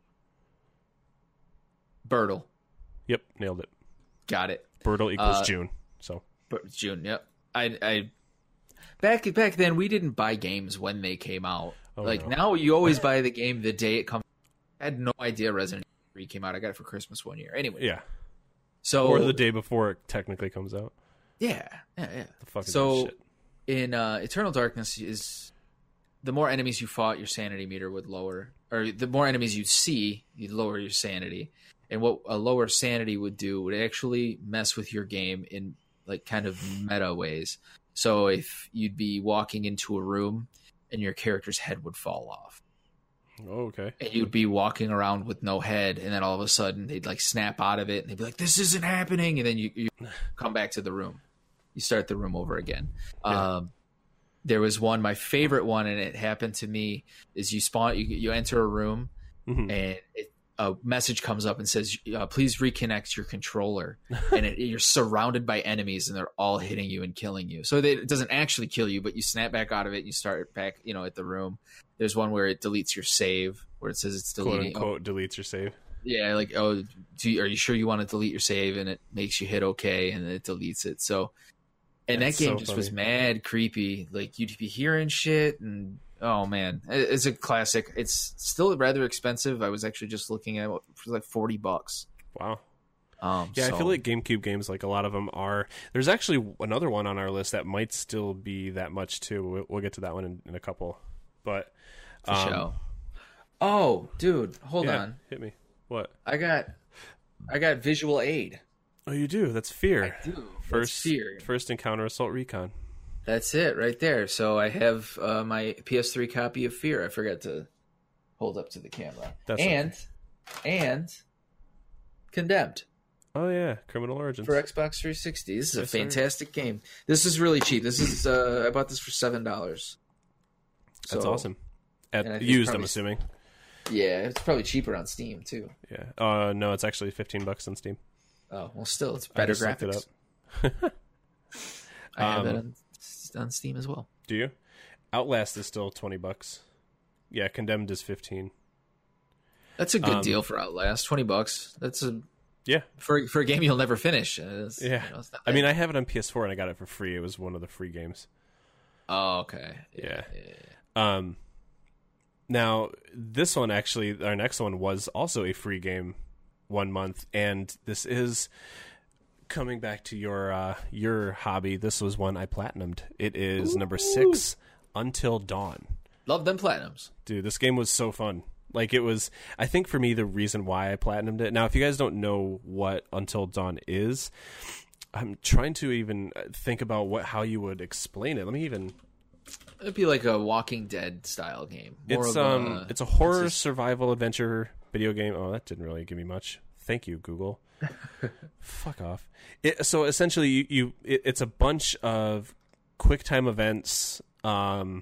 Bertle Yep, nailed it. got it. Bertle equals Uh, June. So But June, yep. I, I back back then we didn't buy games when they came out. Oh, like no. now, you always buy the game the day it comes. I had no idea Resident Evil three came out. I got it for Christmas one year. Anyway, yeah, so or the day before it technically comes out. yeah, yeah, yeah. The fuck is So that shit? in uh, Eternal Darkness is the more enemies you fought, your sanity meter would lower, or the more enemies you'd see, you'd lower your sanity. And what a lower sanity would do would actually mess with your game in like kind of meta ways. So if you'd be walking into a room and your character's head would fall off, Oh, okay. and you'd be walking around with no head, and then all of a sudden they'd like snap out of it and they'd be like, "This isn't happening," and then you, you come back to the room, you start the room over again. Yeah. Um, there was one, my favorite one, and it happened to me. Is you spawn, you, you enter a room, Mhm. and it, a message comes up and says, uh, "Please reconnect your controller," and it, you're surrounded by enemies, and they're all hitting you and killing you. So they, it doesn't actually kill you, but you snap back out of it, and you start back, you know, at the room. There's one where it deletes your save, where it says it's Quote deleting. unquote deletes your save. Yeah, like, oh, do you, are you sure you want to delete your save? And it makes you hit OK, and it deletes it. So, and That's that game so just was funny. mad creepy. Like, you'd be hearing shit, and oh man, It- it's a classic. It's still rather expensive. I was actually just looking at it for like forty bucks. Wow. Um, Yeah, I so- feel like GameCube games, like a lot of them are. There's actually another one on our list that might still be that much too. We'll, we'll get to that one in, in a couple. But for um, show. Oh, dude, hold yeah, on. hit me. What? I got, I got visual aid. Oh, you do. That's Fear. I do. That's First, Fear. first encounter Assault Recon. That's it right there. So I have uh, my P S three copy of Fear. I forgot to hold up to the camera. That's and and Condemned Oh yeah, Criminal Origins. for Xbox three sixty. This is a Yes, sir. fantastic game. This is really cheap. This is uh, I bought this for seven dollars. That's awesome. At and I think used, probably- I'm assuming. Yeah, it's probably cheaper on Steam too. Yeah. Uh, no, it's actually fifteen bucks on Steam. Oh well, still it's I better just looked it graphics. I have it Um, on, on Steam as well. Do you? Outlast is still twenty bucks. Yeah, Condemned is fifteen. That's a good Um, deal for Outlast. Twenty bucks. That's a Yeah. For for a game you'll never finish. It's, Yeah. You know, it's not I bad. mean, I have it on P S four and I got it for free. It was one of the free games. Oh, okay. Yeah. yeah, yeah. Um, now, this one actually, our next one was also a free game one month, and this is coming back to your uh, your hobby. This was one I platinumed. It is Ooh. number six, Until Dawn. Love them platinums. Dude, this game was so fun. Like, it was, I think for me, the reason why I platinumed it. Now, if you guys don't know what Until Dawn is, I'm trying to even think about what how you would explain it. Let me even... It'd be like a Walking Dead style game. More It's of um, a, it's a horror it's just- survival adventure video game. Oh, that didn't really give me much. Thank you, Google. Fuck off. It, so essentially, you, you it, it's a bunch of quick time events. Um,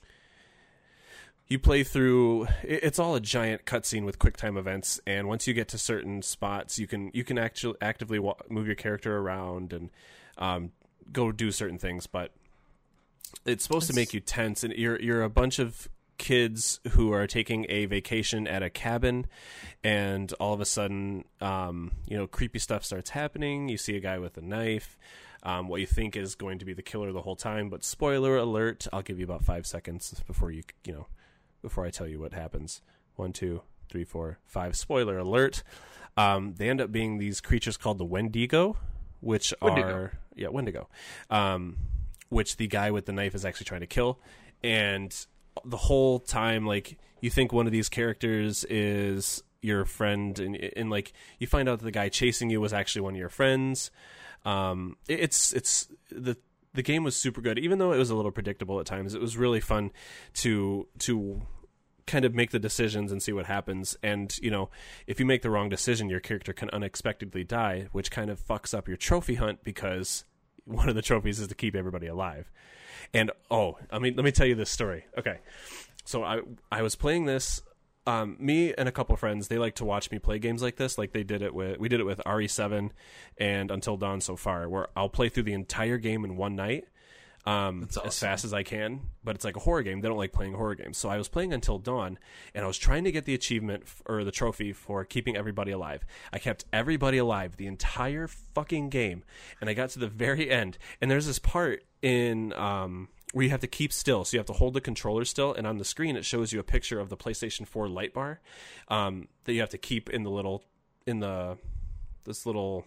you play through. It, it's all a giant cutscene with quick time events, and once you get to certain spots, you can you can actually actively wa- move your character around and um, go do certain things, but. It's supposed to make you tense, and you're you're a bunch of kids who are taking a vacation at a cabin, and all of a sudden, um, you know, creepy stuff starts happening. You see a guy with a knife, um, what you think is going to be the killer the whole time. But spoiler alert! I'll give you about five seconds before you you know before I tell you what happens. One, two, three, four, five. Spoiler alert! Um, they end up being these creatures called the Wendigo, which Wendigo. are yeah Wendigo. Um, which the guy with the knife is actually trying to kill. And the whole time, like, you think one of these characters is your friend, and, and like, you find out that the guy chasing you was actually one of your friends. Um, it- it's, it's, the, the game was super good, even though it was a little predictable at times. It was really fun to, to kind of make the decisions and see what happens. And, you know, if you make the wrong decision, your character can unexpectedly die, which kind of fucks up your trophy hunt, because one of the trophies is to keep everybody alive. And oh, I mean, let me tell you this story. Okay, so I I was playing this. Um, me and a couple of friends, they like to watch me play games like this. Like they did it with we did it with R E seven and Until Dawn so far, where I'll play through the entire game in one night. Um, That's as awesome. fast as I can, but it's like a horror game. They don't like playing horror games. So I was playing Until Dawn, and I was trying to get the achievement f- or the trophy for keeping everybody alive. I kept everybody alive the entire fucking game, and I got to the very end, and there's this part in um, where you have to keep still. So you have to hold the controller still, and on the screen it shows you a picture of the PlayStation four light bar um, that you have to keep in the little in the this little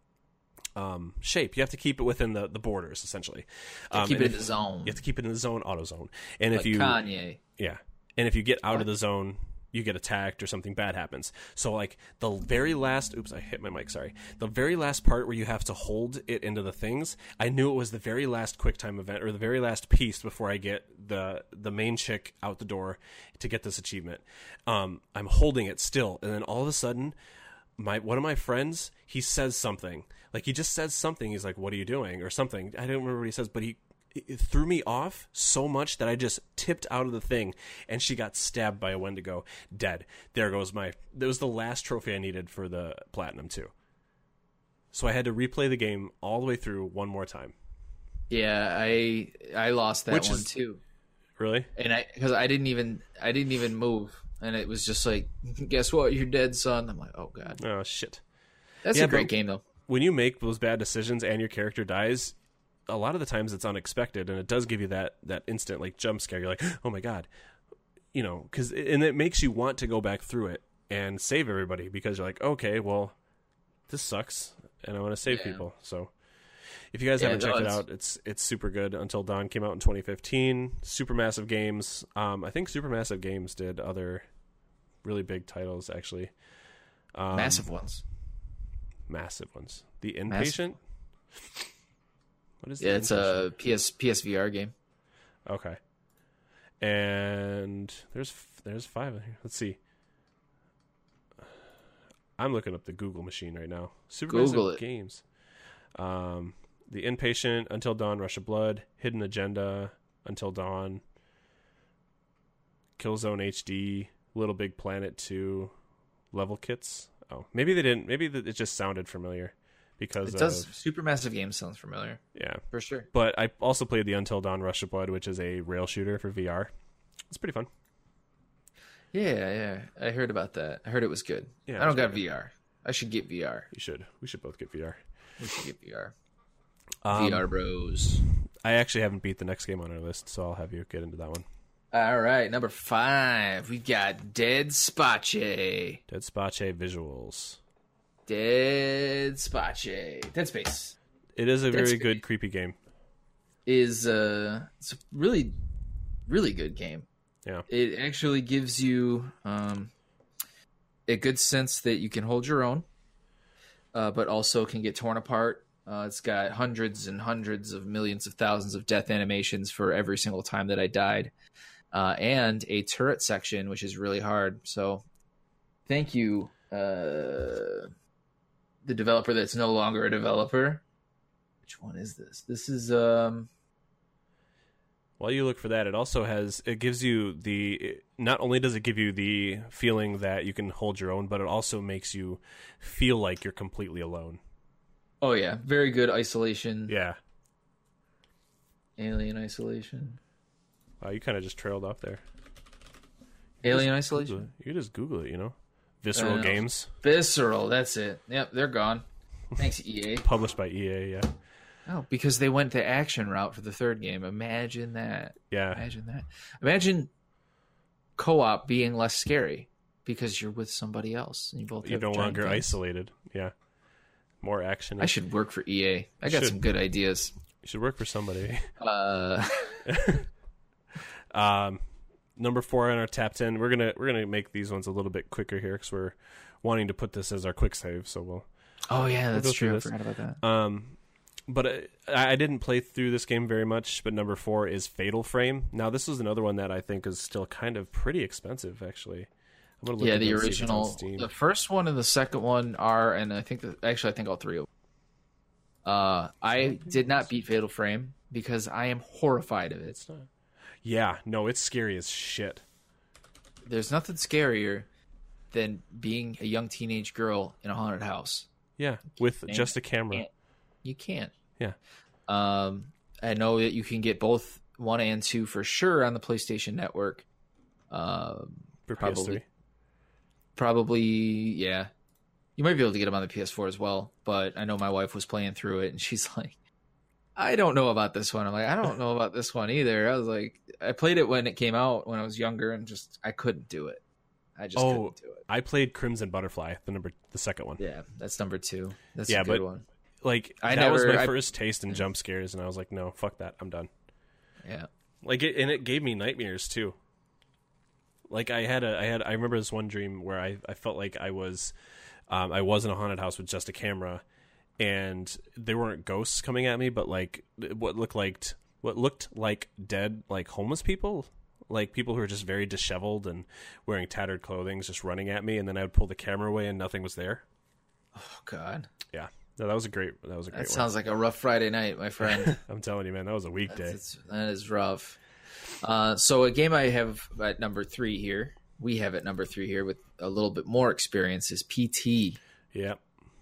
um, shape. You have to keep it within the, the borders, essentially. Um, Keep and it in if- the zone. You have to keep it in the zone, auto zone. And like if you, Kanye. yeah, and if you get out of the zone, you get attacked or something bad happens. So like the very last, oops, I hit my mic. Sorry. The very last part where you have to hold it into the things. I knew it was the very last QuickTime event or the very last piece before I get the the main chick out the door to get this achievement. Um, I'm holding it still, and then all of a sudden, my one of my friends, he says something. Like, he just says something. He's like, "What are you doing?" or something. I don't remember what he says, but he it threw me off so much that I just tipped out of the thing, and she got stabbed by a Wendigo, dead. There goes my... That was the last trophy I needed for the Platinum two. So I had to replay the game all the way through one more time. Yeah, I I lost that Which one is- too, Really? and I because I didn't even I didn't even move, and it was just like, guess what, you're dead, son. I'm like, oh god, Oh, shit. that's Yeah, a great but- game though. When you make those bad decisions and your character dies, a lot of the times it's unexpected, and it does give you that, that instant, like, jump scare. You're like, oh my god. You know, cause, and it makes you want to go back through it and save everybody, because you're like, okay, well, this sucks, and I want to save Yeah. people. So if you guys Yeah, haven't no, checked it it's- out, it's it's super good. Until Dawn came out in twenty fifteen. Supermassive Games. Um, I think Supermassive Games did other really big titles, actually. Um, Massive ones. Massive ones. The Massive. Inpatient? What is Yeah, the it's Inpatient? a P S P S V R game. Okay. And there's there's five in here. Let's see. I'm looking up the Google machine right now. Google Supermassive it. Games. Um, The Inpatient, Until Dawn, Rush of Blood, Hidden Agenda, Until Dawn, Killzone H D, Little Big Planet two, Level Kits. Oh, maybe they didn't. Maybe th- it just sounded familiar because It does. of Supermassive game sounds familiar yeah. for sure. But I also played the Until Dawn Rush of Blood, which is a rail shooter for V R. It's pretty fun. Yeah, yeah. I heard about that. I heard it was good. Yeah, I don't it's got pretty V R. I should get V R. You should. We should both get V R. We should get V R. Um, V R bros. I actually haven't beat the next game on our list, so I'll have you get into that one. All right, number five. We've got Dead Space. Dead Space visuals. Dead Space. Dead Space. It is a Dead very Space. good creepy game. Is uh, it's a really, really good game. Yeah. It actually gives you um, a good sense that you can hold your own, uh, but also can get torn apart. Uh, it's got hundreds and hundreds of millions of thousands of death animations for every single time that I died, uh, and a turret section, which is really hard. So, thank you, uh, the developer that's no longer a developer. Which one is this? This is um. While you look for that, it also has, it gives you the, not only does it give you the feeling that you can hold your own, but it also makes you feel like you're completely alone. Oh yeah, very good isolation. Yeah. Alien isolation. Wow, you kind of just trailed off there. Alien Just Google isolation. it. You can just Google it, you know? Visceral I know. Games, Visceral, that's it. Yep, they're gone. Thanks, E A. published by E A, yeah. Oh, because they went the action route for the third game. Imagine that. Yeah. Imagine that. Imagine co-op being less scary because you're with somebody else and you both You're have no giant longer guns. isolated. Yeah. More action. I should work for E A. I got Should. some good ideas. You should work for somebody. Uh, Um, number four on our top ten. We're gonna we're gonna make these ones a little bit quicker here because we're wanting to put this as our quick save. So we'll. oh yeah, We'll that's go through true. I this. forgot about that. Um, but uh, I I didn't play through this game very much. But number four is Fatal Frame. Now this is another one that I think is still kind of pretty expensive, actually. I'm gonna look Yeah, at the it and see if it's on original. Steam. The first one and the second one are, and I think that actually I think all three of them. Uh, I did not beat Fatal Frame because I am horrified of it. It's not. Yeah, no, it's scary as shit. There's nothing scarier than being a young teenage girl in a haunted house. Yeah, with Man, just a camera. can't. You can't. Yeah. Um, I know that you can get both one and two for sure on the PlayStation Network. Um, For probably. P S three. Probably, yeah. You might be able to get them on the P S four as well, but I know my wife was playing through it and she's like, I don't know about this one. I'm like, I don't know about this one either. I was like, I played it when it came out when I was younger and just, I couldn't do it. I just Oh, couldn't do it. I played Crimson Butterfly, the number, the second one. Yeah, that's number two. That's Yeah, a good but- one. Like I that was never- my I- first taste in jump scares, and I was like, no, fuck that, I'm done. Yeah. Like it, and it gave me nightmares too. Like I had a, I had, I remember this one dream where I, I felt like I was, um, I was in a haunted house with just a camera, and there weren't ghosts coming at me, but like what looked like, what looked like dead, like homeless people, like people who were just very disheveled and wearing tattered clothing, just running at me, and then I would pull the camera away and nothing was there. Oh, God. Yeah, no, that was a great, that was a great That one. sounds like a rough Friday night, my friend. I'm telling you, man, that was a weekday. That's, that is rough. Uh, so a game I have at number three here, we have at number three here with a little bit more experience is P T. Yep.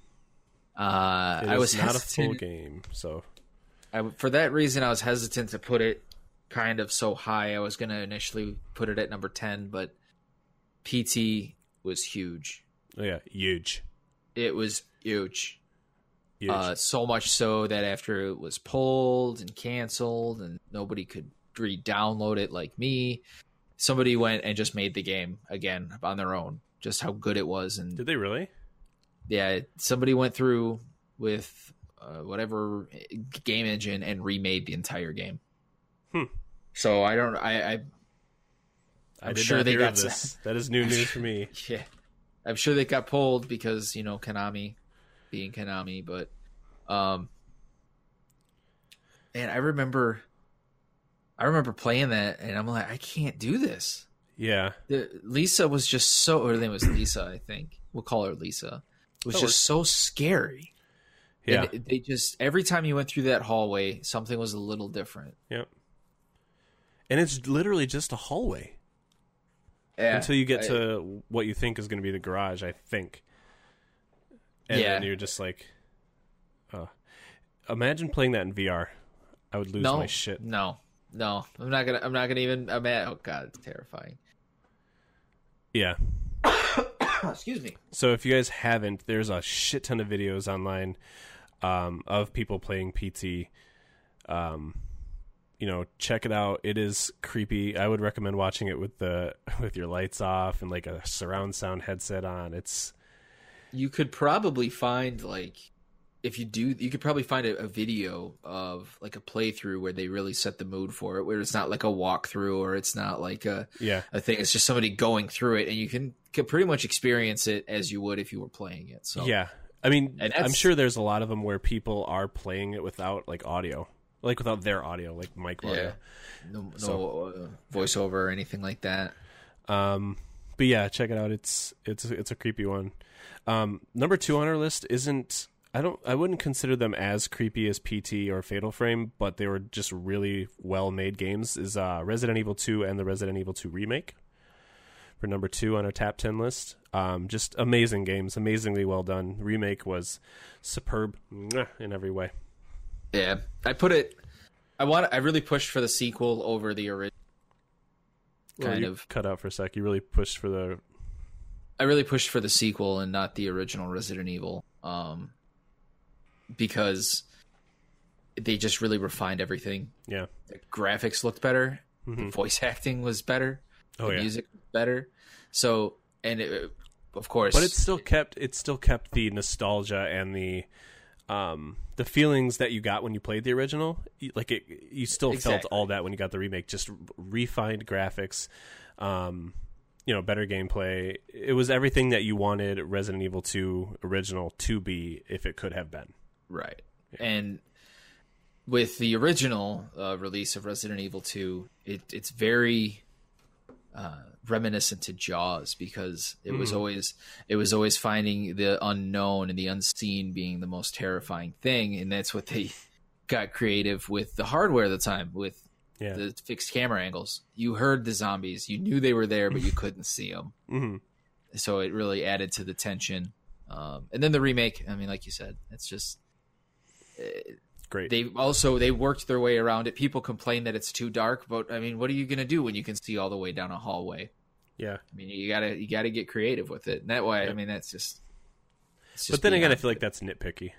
Uh, It I is was not a hesitant. full game, so I, for that reason, I was hesitant to put it kind of so high. I was going to initially put it at number ten, but P T was huge. oh, yeah, huge, It was huge. huge. Uh, so much so that after it was pulled and canceled and nobody could re-download it like me, somebody went and just made the game again on their own. Just how good it was. And Did they really? yeah, somebody went through with uh, whatever game engine and remade the entire game. Hmm. So I don't. I, I I I'm did sure not they hear got of this. That is new news for me. yeah, I'm sure they got pulled because you know Konami being Konami, but um, and I remember, I remember playing that, and I'm like, I can't do this. Yeah, The, Lisa was just so. Her name was Lisa, I think. We'll call her Lisa. Was That just so scary. yeah, And they just every time you went through that hallway, something was a little different. yep. And it's literally just a hallway Yeah, until you get I- to what you think is going to be the garage. I think. And Yeah. then you're just like, uh, imagine playing that in V R. I would lose no, my shit. no, no. I'm not gonna. I'm not gonna even. I'm at. Oh God, it's terrifying. Yeah. Excuse me. So if you guys haven't, there's a shit ton of videos online um, of people playing P T. Um, you know, check it out. It is creepy. I would recommend watching it with the with your lights off and like a surround sound headset on. It's You could probably find like if you do, you could probably find a, a video of like a playthrough where they really set the mood for it, where it's not like a walkthrough or it's not like a yeah. a thing. It's just somebody going through it, and you can, can pretty much experience it as you would if you were playing it. So Yeah. I mean, And that's- I'm sure there's a lot of them where people are playing it without like audio, like without their audio, like mic audio. yeah, no, no So- uh, voiceover or anything like that. Um, but yeah, check it out. It's it's it's a creepy one. Um, number two on our list isn't. I don't. I wouldn't consider them as creepy as P T or Fatal Frame, but they were just really well made games. Is uh, Resident Evil two and the Resident Evil two remake for number two on our top ten list. Um, just amazing games, amazingly well done. Remake was superb in every way. Yeah, I put it. I want. I really pushed for the sequel over the original. Well, Kind you of. cut out for a sec. You really pushed for the. I really pushed for the sequel and not the original Resident Evil, um, because they just really refined everything. Yeah. The graphics looked better. Mhm. The voice acting was better. Oh the yeah. music was better. So, and it, of course, But it still kept it still kept the nostalgia and the um the feelings that you got when you played the original. You- Like it, you still felt Exactly. all that when you got the remake. Just refined graphics, um, you know, better gameplay. It was everything that you wanted Resident Evil two original to be if it could have been. right. And with the original uh, release of Resident Evil two, it, it's very uh, reminiscent to Jaws because it was Mm. always it was always finding the unknown and the unseen being the most terrifying thing, and that's what they got creative with the hardware at the time with Yeah. the fixed camera angles. You heard the zombies, you knew they were there, but you couldn't see them. hmm So it really added to the tension. Um, and then the remake, I mean, like you said, it's just Great. they also they worked their way around it. People complain that it's too dark, but I mean, what are you gonna do when you can see all the way down a hallway? yeah. I mean, you gotta you gotta get creative with it. And that way, I Yeah. mean, that's just. It's just But then again, I beyond- feel like that's nitpicky.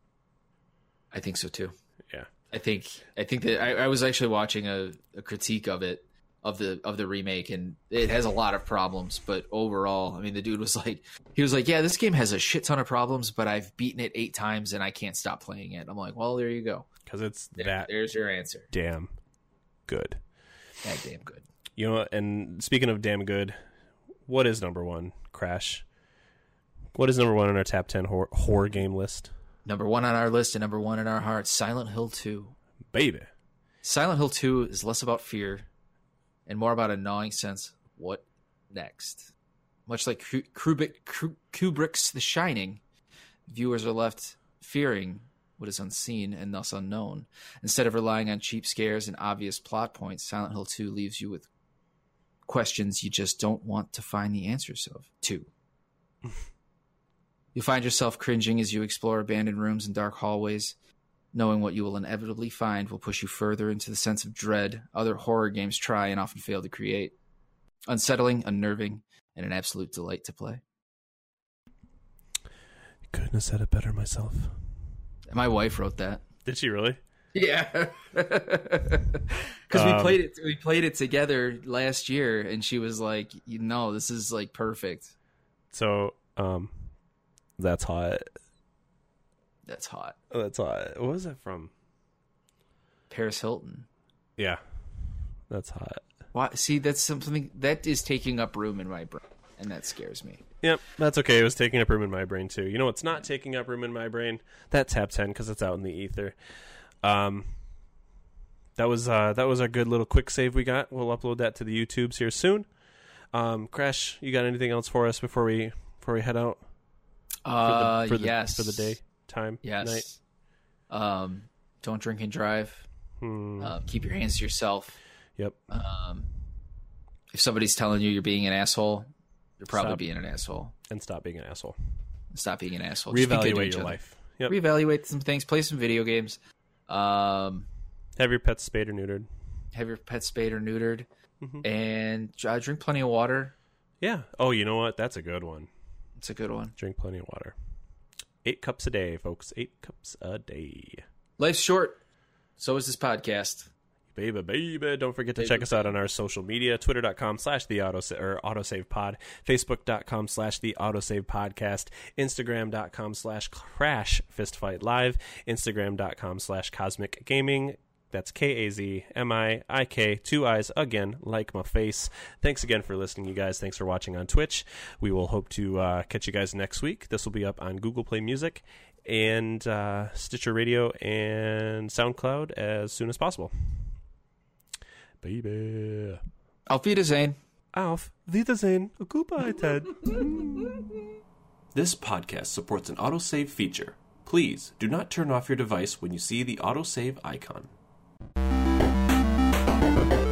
I think so too. Yeah. I think I think that I, I was actually watching a, a critique of it of the of the remake, and it has a lot of problems. But overall, I mean, the dude was like, he was like, yeah, this game has a shit ton of problems, but I've beaten it eight times and I can't stop playing it. I'm like, well, there you go. Because it's There- that there's your answer. damn good. That damn good. You know, what? And speaking of damn good, what is number one? Crash. What is number one on our top ten horror, horror game list? Number one on our list and number one in our hearts, Silent Hill two. Baby. Silent Hill two is less about fear and more about a gnawing sense of what next. Much like Ku- Kubrick, Ku- Kubrick's The Shining, viewers are left fearing what is unseen and thus unknown. Instead of relying on cheap scares and obvious plot points, Silent Hill two leaves you with questions you just don't want to find the answers of. Two. You find yourself cringing as you explore abandoned rooms and dark hallways. Knowing what you will inevitably find will push you further into the sense of dread other horror games try and often fail to create. Unsettling, unnerving, and an absolute delight to play. Couldn't have said it better myself. My wife wrote that. Did she really? Yeah, because we Um, played it. We played it together last year, and she was like, "You know, this is like perfect." So, um, that's hot. That's hot. That's hot. What was that from? Paris Hilton. Yeah, that's hot. Why? See, that's something that is taking up room in my brain, and that scares me. Yep, that's okay. It was taking up room in my brain too. You know what's not taking up room in my brain? That top ten because it's out in the ether. Um, that was uh, that was our good little quick save we got. We'll upload that to the YouTubes here soon. Um, Crash, you got anything else for us before we before we head out for Uh, the, for the, yes. for the day time Yes. night? Um, don't drink and drive. Hmm. Uh, keep your hands to yourself. Yep. Um, if somebody's telling you you're being an asshole, you're probably Stop. being an asshole. And stop being an asshole. Stop being an asshole. Just be good to Reevaluate each your other. life. Yep. Reevaluate some things. Play some video games. Um, Have your pets spayed or neutered. have your pet spayed or neutered, Mhm. and uh, drink plenty of water. Yeah. Oh, you know what? That's a good one. It's a good one. Drink plenty of water. Eight cups a day, folks. Eight cups a day. Life's short. So is this podcast. Baby, baby. Don't forget to Baby, check us out on our social media. Twitter.com slash the auto or autosave pod. Facebook.com slash the autosave podcast. Instagram.com slash crash fistfight live. Instagram.com slash cosmic gaming. That's K A Z M I I K, two eyes, again, like my face. Thanks again for listening, you guys. Thanks for watching on Twitch. We will hope to uh, catch you guys next week. This will be up on Google Play Music and uh, Stitcher Radio and SoundCloud as soon as possible. Baby. Auf Wiedersehen. Auf Wiedersehen. Goodbye, Ted. This podcast supports an autosave feature. Please do not turn off your device when you see the autosave icon.